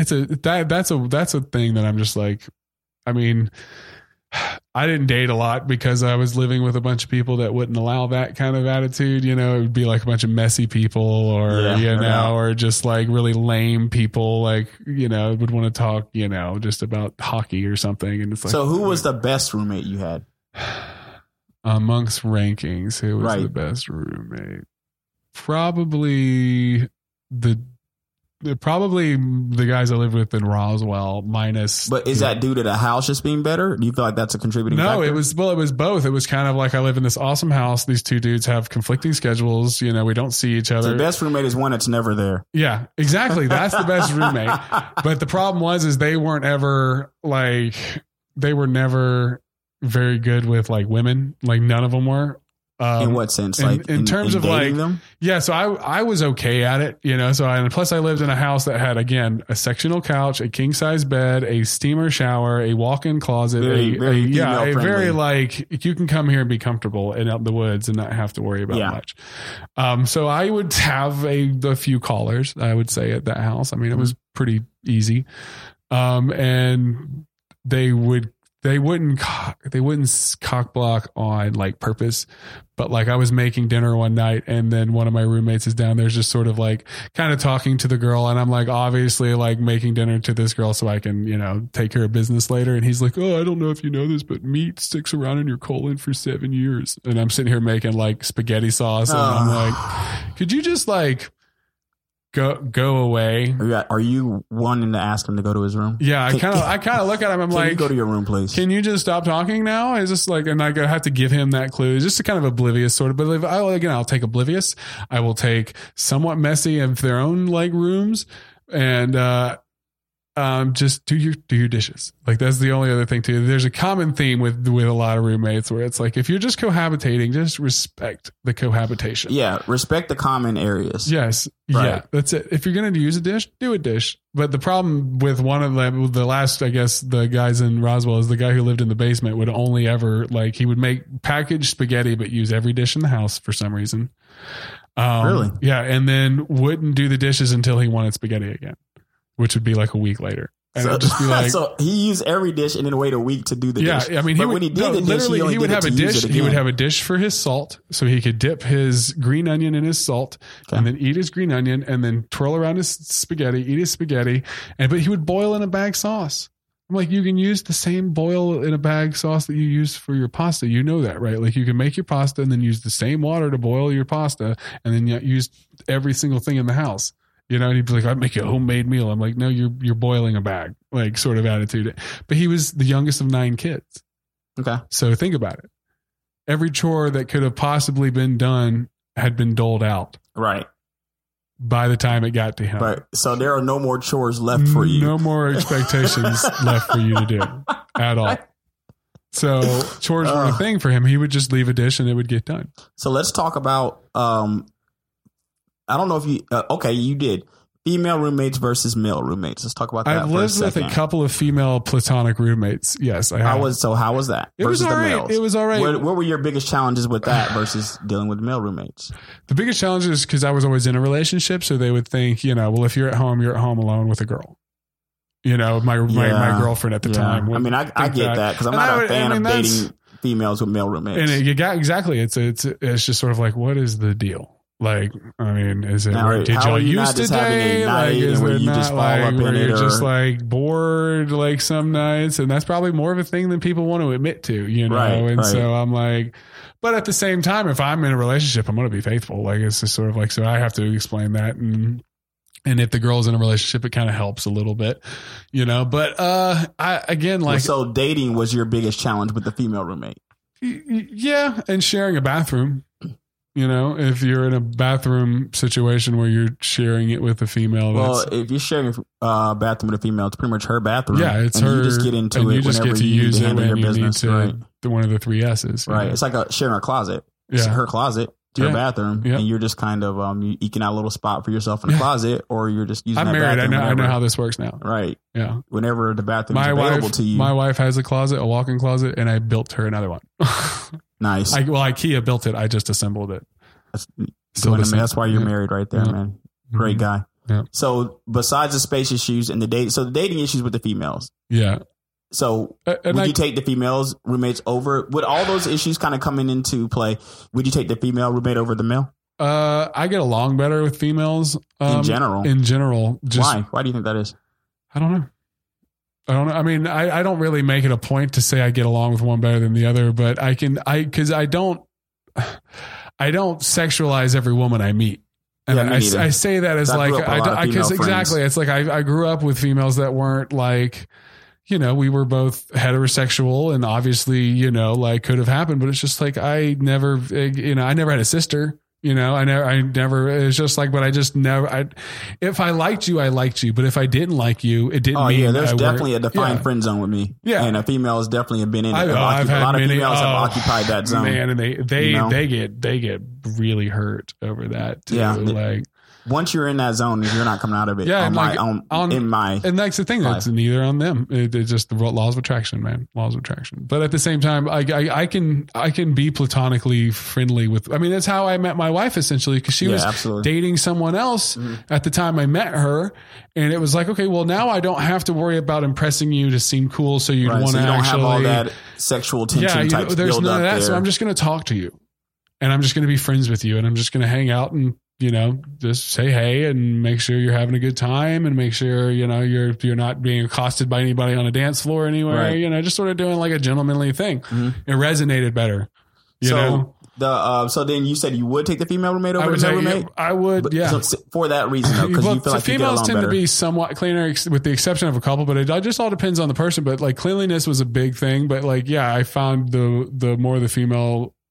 a thing that I'm just like, I mean, I didn't date a lot because I was living with a bunch of people that wouldn't allow that kind of attitude. You know, it would be like a bunch of messy people or just like really lame people, like, you know, would want to talk, you know, just about hockey or something. And it's like, so who was the best roommate you had? Amongst rankings, who was the best roommate? Probably the guys I lived with in Roswell minus. But is that due to the house just being better? Do you feel like that's a contributing factor? No, it was both. It was kind of like I live in this awesome house. These two dudes have conflicting schedules. You know, we don't see each other. So the best roommate is one that's never there. Yeah, exactly. That's the best roommate. But the problem was they were never very good with like women. Like none of them were. In what sense? Like in terms of like them? Yeah, so I was okay at it, you know. So plus I lived in a house that had again a sectional couch, a king size bed, a steamer shower, a walk-in closet, very like you can come here and be comfortable and out in the woods and not have to worry about much. So I would have a few callers, I would say, at that house. I mean, it was pretty easy, and they wouldn't cock block on like purpose, but like I was making dinner one night and then one of my roommates is down there just sort of like kind of talking to the girl. And I'm like, obviously like making dinner to this girl so I can, you know, take care of business later. And he's like, oh, I don't know if you know this, but meat sticks around in your colon for 7 years. And I'm sitting here making like spaghetti sauce. And I'm like, could you just like, Go away. Are you wanting to ask him to go to his room? Yeah, I kind of look at him. I'm like, you go to your room, please. Can you just stop talking now? It's just like, and I have to give him that clue. It's just a kind of oblivious sort of. But I'll take oblivious. I will take somewhat messy of their own like rooms, and just do your dishes. Like that's the only other thing too. There's a common theme with a lot of roommates where it's like, if you're just cohabitating, just respect the cohabitation. Yeah. Respect the common areas. Yes. Right. Yeah. That's it. If you're going to use a dish, do a dish. But the problem with one of the last, I guess, the guys in Roswell is the guy who lived in the basement would only ever he would make packaged spaghetti, but use every dish in the house for some reason. Really? Yeah. And then wouldn't do the dishes until he wanted spaghetti again, which would be like a week later. And it'd just be like, so he used every dish and then wait a week to do the dish. Yeah, I mean, when he did the dish, he would have a dish. He would have a dish for his salt, so he could dip his green onion in his salt, and then eat his green onion, and then twirl around his spaghetti, eat his spaghetti, but he would boil in a bag sauce. I'm like, you can use the same boil in a bag sauce that you use for your pasta. You know that, right? Like you can make your pasta and then use the same water to boil your pasta, and then you use every single thing in the house. You know, and he'd be like, I'd make you a homemade meal. I'm like, no, you're boiling a bag, like sort of attitude. But he was the youngest of 9 kids. Okay. So think about it. Every chore that could have possibly been done had been doled out. Right. By the time it got to him. Right. So there are no more chores left for you. No more expectations left for you to do at all. So chores were a thing for him. He would just leave a dish and it would get done. So let's talk about, I don't know if you, okay, you did. Female roommates versus male roommates. Let's talk about that. I've lived with a couple of female platonic roommates. Yes, I have. How was that? It was all right. It was all right. What were your biggest challenges with that versus dealing with male roommates? The biggest challenge is because I was always in a relationship, so they would think, well, if you're at home alone with a girl. My girlfriend at the time. I mean, I get that because I'm not a fan of dating females with male roommates. And exactly. It's just sort of like, what is the deal? Like, I mean, is it, now, did y'all used to date? Like, is it not like, where you're just like bored like some nights? And that's probably more of a thing than people want to admit to, Right. So I'm like, but at the same time, if I'm in a relationship, I'm going to be faithful. Like, it's just sort of like, so I have to explain that. And if the girl's in a relationship, it kind of helps a little bit, but, so dating was your biggest challenge with the female roommate. Yeah. And sharing a bathroom. If you're in a bathroom situation where you're sharing it with a female. Well, if you're sharing a bathroom with a female, it's pretty much her bathroom. Yeah, it's her. You just get into it whenever you use it when you need to. One of the 3 S's. Right. It's like sharing a closet. It's her closet. Her bathroom, and you're just kind of you eking out a little spot for yourself in the closet, or you're just using. I'm that married. I know how this works now. Right. Yeah. Whenever the bathroom is available to you. My wife has a closet, a walk-in closet, and I built her another one. Nice. IKEA built it. I just assembled it. That's why you're married, right there, man. Great guy. Yeah. So besides the space issues and the dating issues with the females. Yeah. So would you take the females roommates over? Would all those issues kind of coming into play? Would you take the female roommate over the male? I get along better with females in general. Just, why do you think that is? I don't know. I mean, I don't really make it a point to say I get along with one better than the other, but because I don't sexualize every woman I meet. And I say that as because exactly, it's like I grew up with females that weren't like, we were both heterosexual and obviously, could have happened, but it's just like, I never had a sister, I never, it's just like, but I just never, if I liked you, I liked you. But if I didn't like you, it didn't mean there's definitely a defined friend zone with me. Yeah. And a female has definitely been in it. I've had a lot of females have occupied that zone. Man, and they get really hurt over that too. Yeah. Once you're in that zone, you're not coming out of it. Yeah, and that's the thing. That's neither on them. It's just the laws of attraction, man. Laws of attraction. But at the same time, I can be platonically friendly with. I mean, that's how I met my wife essentially, because she was dating someone else at the time I met her, and it was like, okay, well now I don't have to worry about impressing you to seem cool, so you'd want to actually have all that sexual tension. Yeah, there's none of that. So I'm just going to talk to you, and I'm just going to be friends with you, and I'm just going to hang out and. Just say hey and make sure you're having a good time and make sure, you're not being accosted by anybody on a dance floor anywhere, right. Just sort of doing like a gentlemanly thing. Mm-hmm. It resonated better, know? So then you said you would take the female roommate over the male roommate? I would, yeah. So for that reason, though, because you feel like females tend better. To be somewhat cleaner, with the exception of a couple, but it just all depends on the person. But like cleanliness was a big thing. But like, yeah, I found the more the female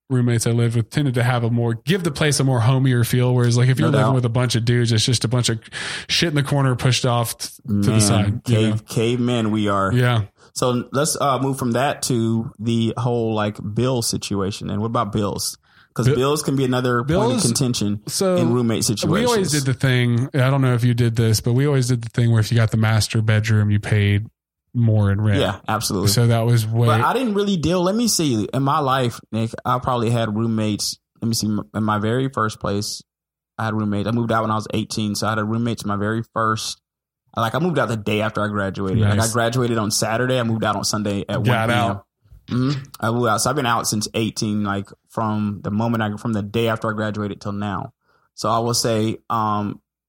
roommates I lived with tended to have give the place a more homier feel. Whereas like if you're living with a bunch of dudes, it's just a bunch of shit in the corner pushed off to the side. Cavemen we are. Yeah. So let's move from that to the whole like bill situation. And what about bills? Because bills can be another point of contention in roommate situations. We always did the thing. I don't know if you did this, but we always did the thing where if you got the master bedroom, you paid more in rent. Yeah, absolutely. So that was But I didn't really deal. Let me see. In my life, Nick, I probably had roommates. Let me see. In my very first place, I had roommates. I moved out when I was 18. So I had roommates in my very first. Like I moved out the day after I graduated. Nice. Like I graduated on Saturday. I moved out on Sunday at 1 p.m. Out. Mm-hmm. I moved out. So I've been out since 18, like from the day after I graduated till now. So I will say I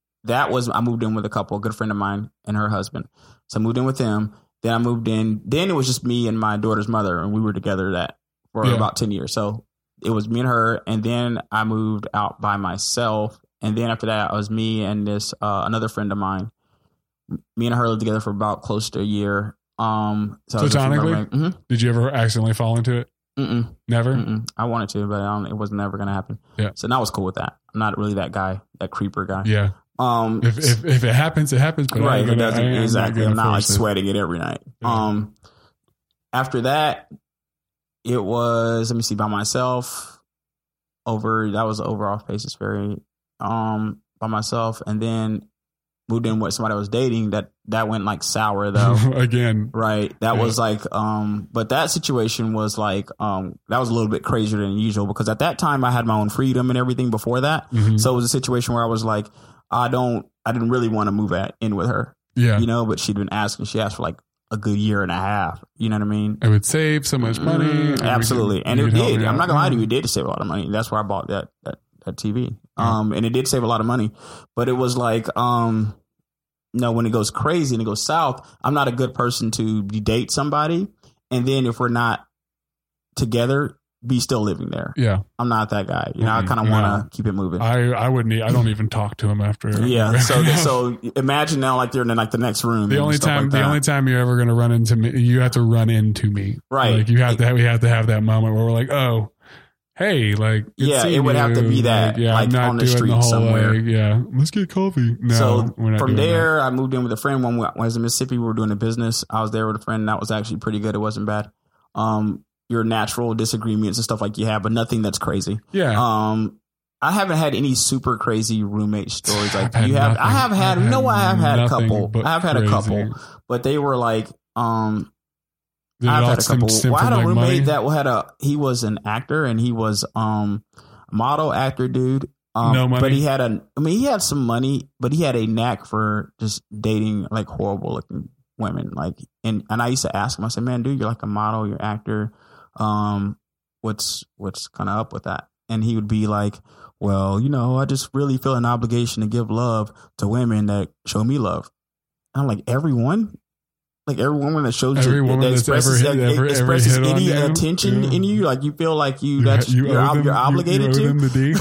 moved in with a couple, a good friend of mine and her husband. So I moved in with them. Then I moved in. Then it was just me and my daughter's mother, and we were together for about 10 years. So it was me and her. And then I moved out by myself. And then after that, it was me and this another friend of mine. Me and her lived together for about close to a year. Platonically? Did you ever accidentally fall into it? Never? I wanted to, but it was never going to happen. Yeah. So I was cool with that. I'm not really that guy, that creeper guy. Yeah. If it happens, it happens. But right. It doesn't. Exactly. I'm not like sweating it every night. Yeah. After that, it was, let me see, by myself that was over off basis very, by myself. And then moved in with somebody I was dating that went like sour though. Again. Right. That was like, but that situation was like, that was a little bit crazier than usual because at that time I had my own freedom and everything before that. Mm-hmm. So it was a situation where I was like, I didn't really want to move in with her. Yeah. You know, but she'd been asking, she asked for like a good year and a half. You know what I mean? It would save so much money. Absolutely. And it did. I'm not gonna lie to you. It did save a lot of money. That's where I bought that TV. And it did save a lot of money, but it was like, when it goes crazy and it goes south, I'm not a good person to date somebody. And then if we're not together, be still living there. Yeah. I'm not that guy. You know, I kind of want to keep it moving. I don't even talk to him after. Yeah. So imagine now, like they're in like the next room. The only time you're ever going to run into me, you have to run into me. Right. Like we have to have that moment where we're like, oh, hey, like, it would have to be that, like on the street somewhere. Let's get coffee. No, so from there, I moved in with a friend. When I was in Mississippi, we were doing a business. I was there with a friend. And that was actually pretty good. It wasn't bad. Your natural disagreements and stuff like you have, but nothing that's crazy. Yeah. I haven't had any super crazy roommate stories like you have. I have had a couple. I've had a couple, but they were like, I've had a couple. I had a roommate he was an actor and he was a model actor dude. No money. But he had some money, but he had a knack for just dating like horrible looking women. Like, and I used to ask him, I said, man, dude, you're like a model, you're an actor. What's kind of up with that? And he would be like, well, I just really feel an obligation to give love to women that show me love. And I'm like, everyone? Like every woman that shows that expresses any attention in you, like you feel like you're obligated to.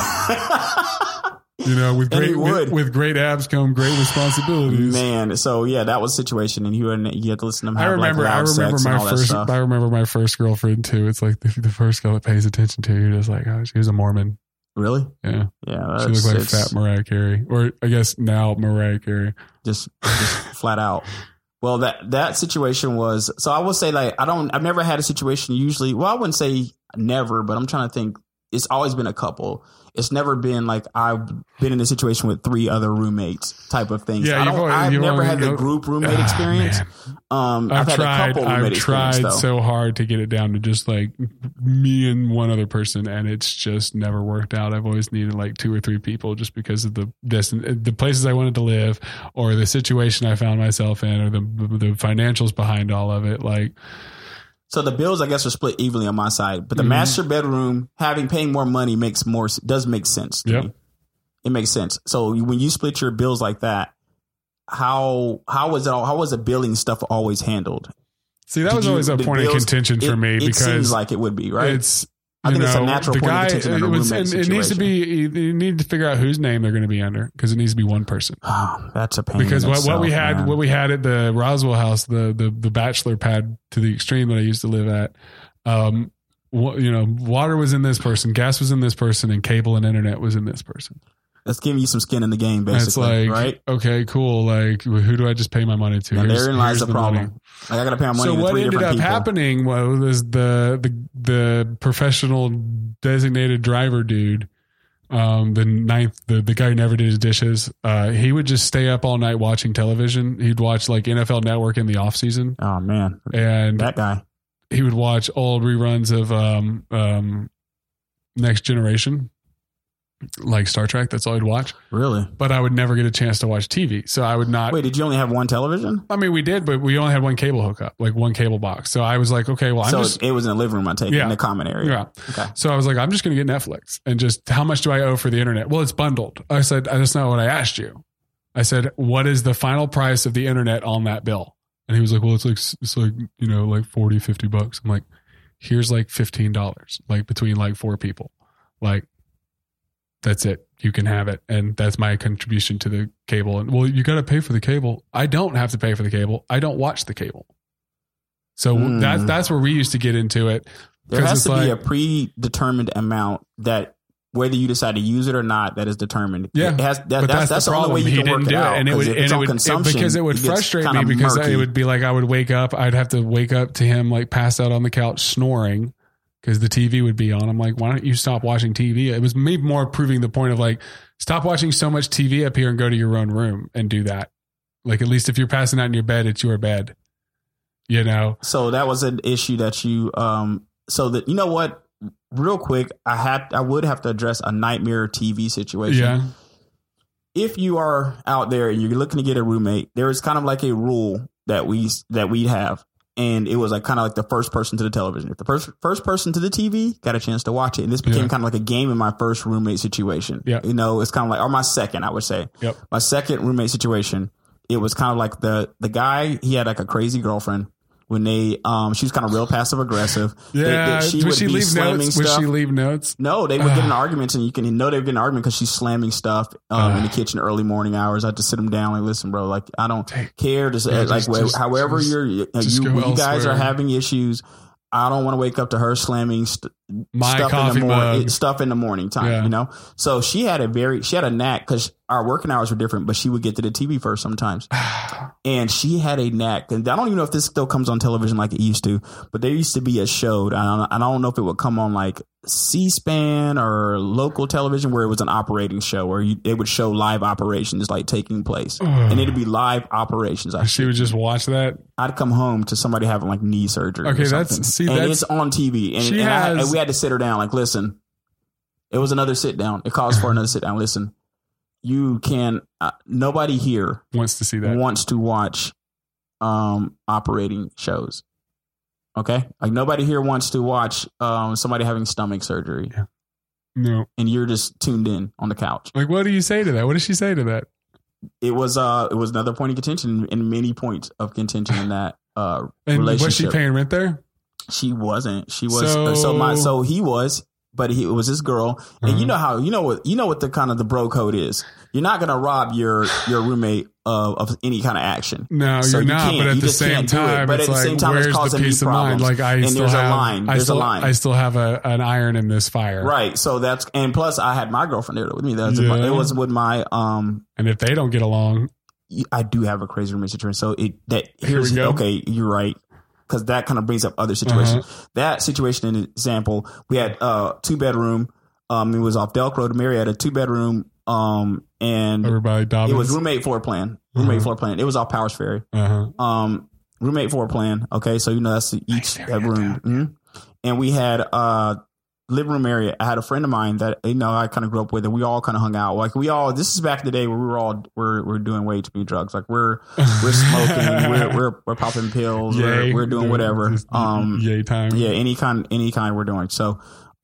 With great abs come great responsibilities. Man, so yeah, that was a situation, and you had to listen to them. I remember my first girlfriend too. It's like the first girl that pays attention to you. Just like, oh, she was a Mormon. Really? Yeah. She looked like fat Mariah Carey, or I guess now Mariah Carey. Just flat out. Well, that situation was, so I will say like, I've never had a situation usually, well, I wouldn't say never, but I'm trying to think. It's always been a couple. It's never been like I've been in a situation with 3 other roommates type of things. Yeah, I've never had the group roommate experience. I've had a couple roommate experience. I've tried so hard to get it down to just like me and one other person, and it's just never worked out. I've always needed like 2 or 3 people just because of the places I wanted to live, or the situation I found myself in, or the financials behind all of it. Like, so the bills, I guess, are split evenly on my side, but the master bedroom paying more money does make sense to me. It makes sense. So when you split your bills like that, how was the billing stuff always handled? See, that was always a point of contention for me because it seems like it would be, right? I think it's a natural point of contention in a roommate situation. It needs to be, you need to figure out whose name they're going to be under, because it needs to be one person. Oh, that's a pain. Because what we had at the Roswell house, the bachelor pad to the extreme that I used to live at, water was in this person, gas was in this person, and cable and internet was in this person. That's giving you some skin in the game, basically. It's like, right? Okay, cool. Like, who do I just pay my money to? And therein lies the problem. Like, I got to pay my money to 3 different people. So what ended up happening was the professional designated driver dude, the guy who never did his dishes, he would just stay up all night watching television. He'd watch like NFL Network in the off season. Oh man, and that guy. He would watch old reruns of Next Generation, like Star Trek. That's all I'd watch. Really? But I would never get a chance to watch TV. So I would not. Wait, did you only have one television? I mean, we did, but we only had one cable hookup, like one cable box. So I was like, okay, well, it was in the living room, I take it, in the common area. Yeah. Okay. So I was like, I'm just going to get Netflix, and just how much do I owe for the internet? Well, it's bundled. I said, that's not what I asked you. I said, what is the final price of the internet on that bill? And he was like, well, it's like like $40-$50. I'm like, here's like $15, like between like 4 people. Like, that's it. You can have it. And that's my contribution to the cable. And well, you got to pay for the cable. I don't have to pay for the cable. I don't watch the cable. So that's where we used to get into it. There has to be a predetermined amount that whether you decide to use it or not, that is determined. Yeah, that's the only way you can work it out. And it would frustrate me because it would be like I would wake up. I'd have to wake up to him like passed out on the couch snoring because the TV would be on. I'm like, why don't you stop watching TV? It was maybe more proving the point of like, stop watching so much TV up here and go to your own room and do that. Like, at least if you're passing out in your bed, it's your bed. So that was an issue that you. So that you know what. Real quick, I would have to address a nightmare TV situation. Yeah. If you are out there and you're looking to get a roommate, there is kind of like a rule that we have, and it was like kind of like the first person to the television. If the first person to the TV got a chance to watch it, and this became kind of like a game in my first roommate situation. Yeah. It's kind of like, or my second, I would say. Yep. My second roommate situation, it was kind of like the guy, he had like a crazy girlfriend. When she was kind of real passive aggressive. Yeah, would she leave notes? Would she leave notes? No, they would get in arguments, and you can know they would get in an argument because she's slamming stuff in the kitchen early morning hours. I had to sit them down, like, listen, bro, like I don't care. However you guys are having issues. I don't want to wake up to her slamming stuff in the morning time, So she had a knack because our working hours were different, but she would get to the TV first sometimes. And she had a knack, and I don't even know if this still comes on television like it used to, but there used to be a show. I don't know if it would come on like C-SPAN or local television where it was an operating show where they would show live operations like taking place, and it'd be live operations. She would just watch that. I'd come home to somebody having like knee surgery. Okay, it's on TV, and we had to sit her down. Like, listen, it was another sit down. It calls for another sit down. Listen, you can. Nobody here wants to see that. Wants to watch operating shows. Okay, like nobody here wants to watch somebody having stomach surgery. Yeah. No, and you're just tuned in on the couch. Like, what do you say to that? What does she say to that? It was another point of contention, and many points of contention in that and relationship. Was she paying rent there? She wasn't. She was. So he was, but it was his girl. And you know what the kind of the bro code is. You're not going to rob your roommate of any kind of action. No, so you're not. But at the same time, but at the same time, it's causing me problems. Like there's a line. I still have an iron in this fire. Right. So and plus I had my girlfriend there with me. It was with my And if they don't get along, I do have a crazy roommate situation. So okay, you're right. Because that kind of brings up other situations. That situation, an example, we had 2-bedroom. It was off Delk Road. Mary had a 2-bedroom. And everybody it was roommate floor plan. Floor plan. It was off Powers Ferry. Roommate floor plan. Okay, so that's each room. Mm-hmm. And we had living room area. I had a friend of mine that I kind of grew up with, and we all kind of hung out. Like this is back in the day where we're doing way too many drugs. Like we're smoking, we're popping pills, we're doing whatever. Yay time. Yeah, any kind we're doing. So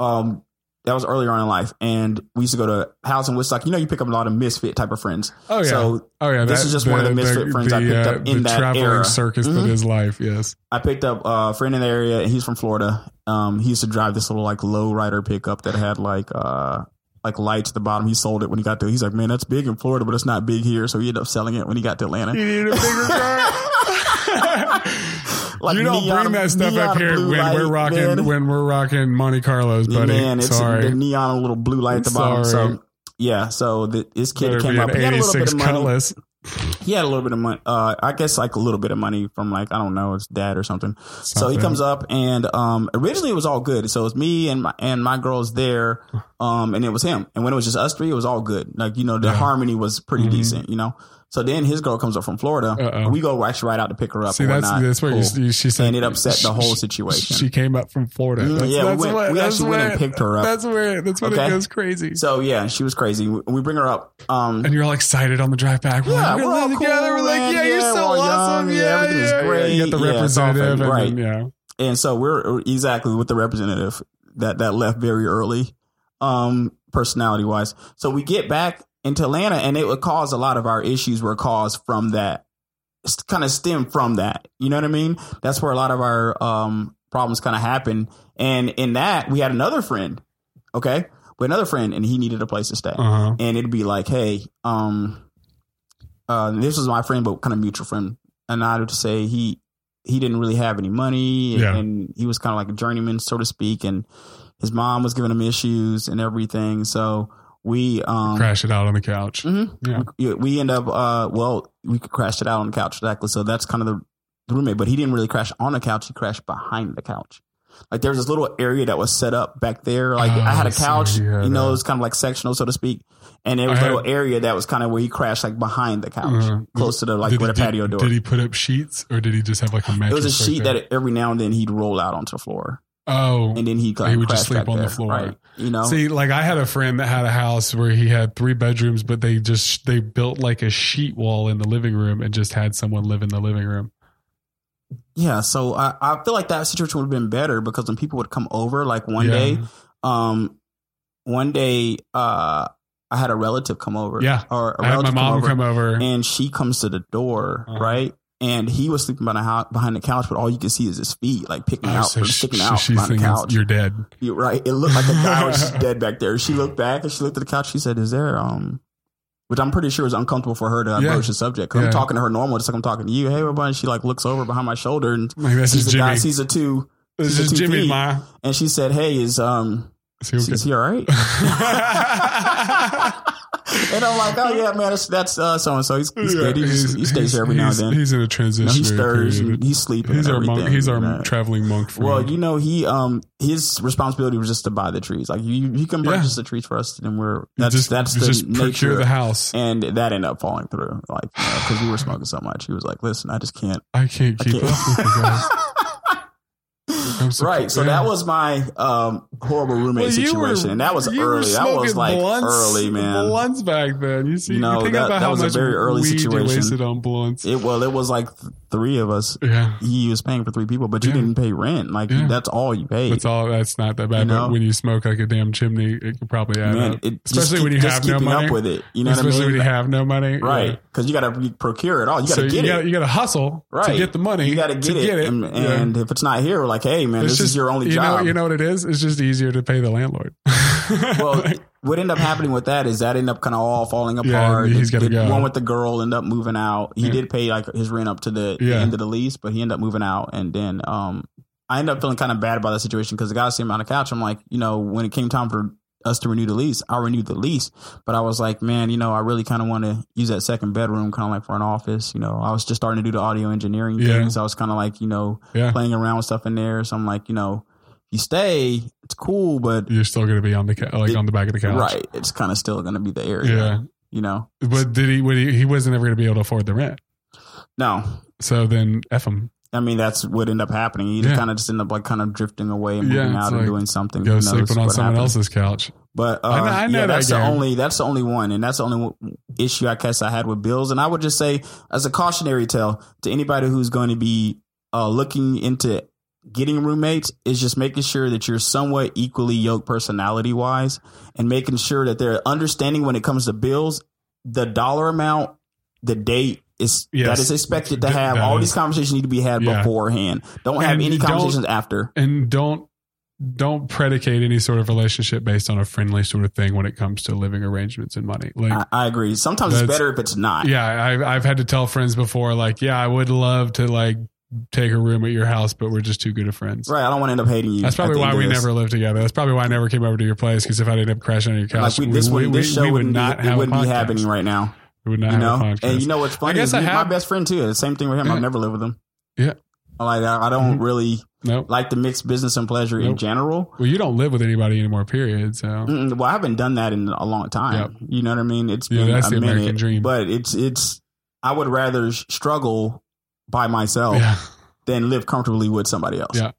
that was earlier on in life, and we used to go to house in Woodstock. You pick up a lot of misfit type of friends. Oh yeah. So this is just one of the misfit friends I picked up in that traveling era. Circus that is life. Yes, I picked up a friend in the area, and he's from Florida. He used to drive this little like low rider pickup that had like lights at the bottom. He sold it when he got to. He's like, man, that's big in Florida, but it's not big here. So he ended up selling it when he got to Atlanta. You need a bigger car. Like you don't bring that stuff up here when we're rocking Monte Carlos, buddy. Man, it's sorry. the neon little blue light at the bottom. So yeah, so this kid came up. He had a little bit of money. Cutlass. He had a little bit of money. I guess like a little bit of money from like, I don't know, his dad or something. So he comes up and originally it was all good. So it was me and my girls there, and it was him. And when it was just us three, it was all good. Like, you know, the harmony was pretty decent, you know. So then his girl comes up from Florida. We go actually right out to pick her up. See, that's what she said. And it upset the whole situation. She came up from Florida. We actually went and picked her up. That's when it goes crazy. So yeah, she was crazy. We bring her up. And you're all excited on the drive back. We're all cool, together. We're like, you're so awesome. Everything is great. You got the representative. Right. Then, And so we're exactly with the representative that left very early, personality wise. So we get back into Atlanta, and it would cause a lot of our issues were caused from that, kind of stem from that. You know what I mean? That's where a lot of our problems kind of happen. And in that, we had another friend. Okay, we had another friend, and he needed a place to stay. And it'd be like, hey, this was my friend, but kind of mutual friend, and I would say he didn't really have any money, and he was kind of like a journeyman, so to speak, and his mom was giving him issues and everything. So we crash it out on the couch. We end up we crashed it out on the couch, exactly. So that's kind of the roommate, but he didn't really crash on the couch. He crashed behind the couch. Like there was this little area that was set up back there. Like I had a couch, it was kind of like sectional, so to speak. And there was a little area that was kind of where he crashed like behind the couch, close to the where the patio door. Did he put up sheets or did he just have like a mattress? It was a sheet that every now and then he'd roll out onto the floor. Oh, and then he would just sleep on the floor. Right. You know, see, like I had a friend that had a house where he had 3 bedrooms, but they built like a sheet wall in the living room and just had someone live in the living room. Yeah. So I feel like that situation would have been better because when people would come over, like one day, I had a relative come over. Yeah. Or I had my mom come over. And she comes to the door, right? And he was sleeping behind the couch, but all you can see is his feet, like sticking out behind the couch. You're dead. You're right. It looked like a guy was just dead back there. She looked back and she looked at the couch. She said, "Is there which I'm pretty sure is uncomfortable for her to approach the subject. Cause I'm talking to her normal, just like I'm talking to you. Hey, everybody. She like looks over behind my shoulder and sees the guy, sees a two. This is Jimmy, Ma. And she said, "Hey, is he all right?" And I'm like, "Oh yeah, man, that's so and so. He's good. He stays here every now and then. He's in a transition. He stirs. And he's sleeping. He's our monk. He's our traveling monk. Friend. Well, you know, his responsibility was just to buy the trees. Like you can purchase the trees for us, and that's the nature of the house. And that ended up falling through, like because we were smoking so much. He was like, "Listen, I just can't. I can't keep up with you guys." Right, so that was my horrible roommate situation, and that was early. That was like early, man. Blunts back then, you think about that how was much a very early situation. Wasted on blunts. It was like 3 of us. Yeah, he was paying for 3 people, but you didn't pay rent. Like that's all you paid. That's not that bad. But when you smoke like a damn chimney, it could probably add up. Especially when you have no money. Up with it, you know. Especially when you have no money, right? Because you got to procure it all. You got to get it. You got to hustle to get the money. You got to get it, and if it's not here, we're like, hey, man, this is your only job. You know what it is? It's just easier to pay the landlord. Well, what ended up happening with that is that ended up kind of all falling apart. He's got to go. One with the girl ended up moving out. He did pay like his rent up to the end of the lease, but he ended up moving out. And then I ended up feeling kind of bad about that situation because the guy was sitting on the couch. I'm like, when it came time for us to renew the lease, I renewed the lease, but I was like, man, I really kind of want to use that second bedroom kind of like for an office. I was just starting to do the audio engineering things. I was kind of like, playing around with stuff in there. So I'm like, you stay, it's cool, but you're still going to be on the on the back of the couch, right? It's kind of still going to be the area, But he wasn't ever going to be able to afford the rent. No. So then F him. I mean, that's what ended up happening. He just kind of just ended up like kind of drifting away and moving out and doing something. Go sleeping on someone else's couch. But I know that's the only one, and that's the only issue I guess I had with bills. And I would just say, as a cautionary tale to anybody who's going to be looking into getting roommates, is just making sure that you're somewhat equally yoked personality wise, and making sure that they're understanding when it comes to bills, the dollar amount, the date that is expected to have. All these conversations need to be had beforehand. Don't have any conversations after. And don't don't predicate any sort of relationship based on a friendly sort of thing when it comes to living arrangements and money. Like, I agree. Sometimes it's better if it's not. Yeah, I've had to tell friends before, like, yeah, I would love to like take a room at your house, but we're just too good of friends. Right. I don't want to end up hating you. That's probably why we never lived together. That's probably why I never came over to your place, because if I ended up crashing on your couch, like this show wouldn't be happening right now. We would not have a podcast. And you know what's funny? He's my best friend too. The same thing with him. I've never lived with him. Yeah. Like I don't really like to mix business and pleasure in general. Well, you don't live with anybody anymore, period. So well, I haven't done that in a long time. Yep. You know what I mean? It's been that's a the minute, American dream. But it's I would rather struggle by myself than live comfortably with somebody else. Yeah.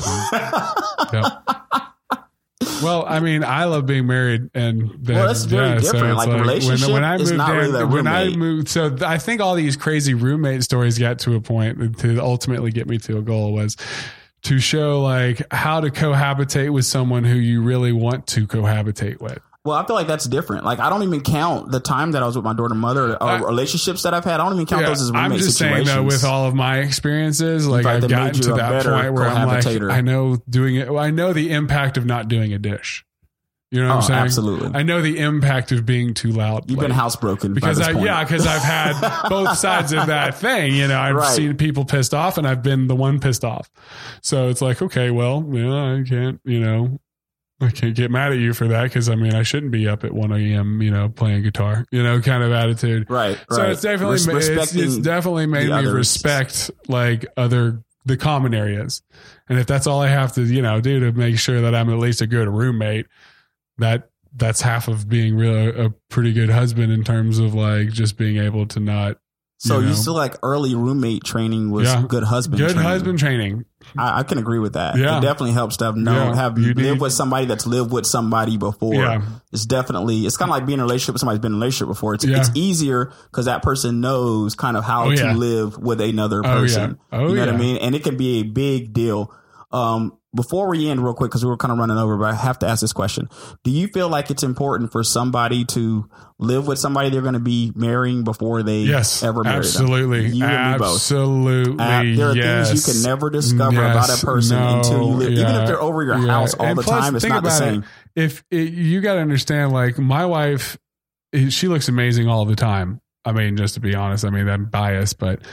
Well, I mean, I love being married, and that's very different. So like relationship when I moved is not really that roommate. When I moved, so I think all these crazy roommate stories got to a point to ultimately get me to a goal was to show like how to cohabitate with someone who you really want to cohabitate with. Well, I feel like that's different. Like, I don't even count the time that I was with my daughter mother or relationships that I've had. I don't even count those as roommate I'm just situations. saying, though, with all of my experiences, like I've gotten to that point where I'm like, I know doing it. I know the impact of not doing a dish. You know what I'm saying? Absolutely. I know the impact of being too loud. You've been housebroken because because I've had both sides of that thing. You know, I've seen people pissed off, and I've been the one pissed off. So it's like, okay, well, I can't, I can't get mad at you for that, because I mean, I shouldn't be up at 1 a.m. Playing guitar, kind of attitude. Right. So it's definitely it's definitely made me respect like the common areas, and if that's all I have to do to make sure that I'm at least a good roommate, that's half of being really a pretty good husband in terms of like just being able to not. So you still like early roommate training was good husband training. Good husband training. I can agree with that. Yeah. It definitely helps to have lived with somebody that's lived with somebody before. Yeah. It's kind of like being in a relationship with somebody who's been in a relationship before. It's easier because that person knows kind of how to live with another person. You know what I mean? And it can be a big deal. Before we end real quick, because we were kind of running over, but I have to ask this question. Do you feel like it's important for somebody to live with somebody they're going to be marrying before they ever marry absolutely. them? You and me both. Absolutely. There are things you can never discover about a person until you live. Even if they're over your house all the time, it's not the same. You got to understand, like my wife, she looks amazing all the time. I mean, just to be honest, I mean, I'm biased, but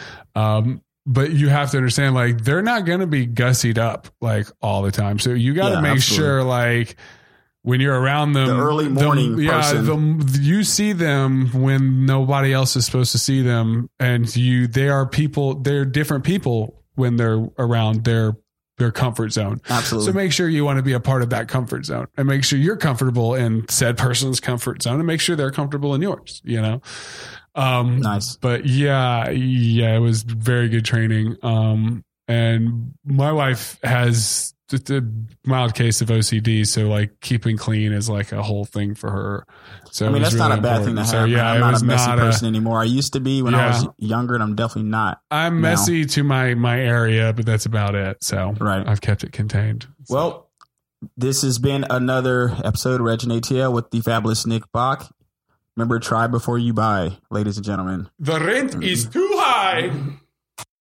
you have to understand, like, they're not going to be gussied up like all the time. So you got to make sure, like, when you're around them, the early morning person, you see them when nobody else is supposed to see them, and they're different people when they're around their comfort zone. Absolutely. So make sure you want to be a part of that comfort zone, and make sure you're comfortable in said person's comfort zone, and make sure they're comfortable in yours. Nice. But it was very good training. And my wife has just a mild case of OCD, so like keeping clean is like a whole thing for her. So I mean, that's really not a bad thing to have. So, I'm not a messy person anymore. I used to be when I was younger, and I'm definitely not. I'm messy to my area, but that's about it. So I've kept it contained. So. Well, this has been another episode of Reg and ATL with the fabulous Nick Bach. Remember, try before you buy, ladies and gentlemen. The rent is too high.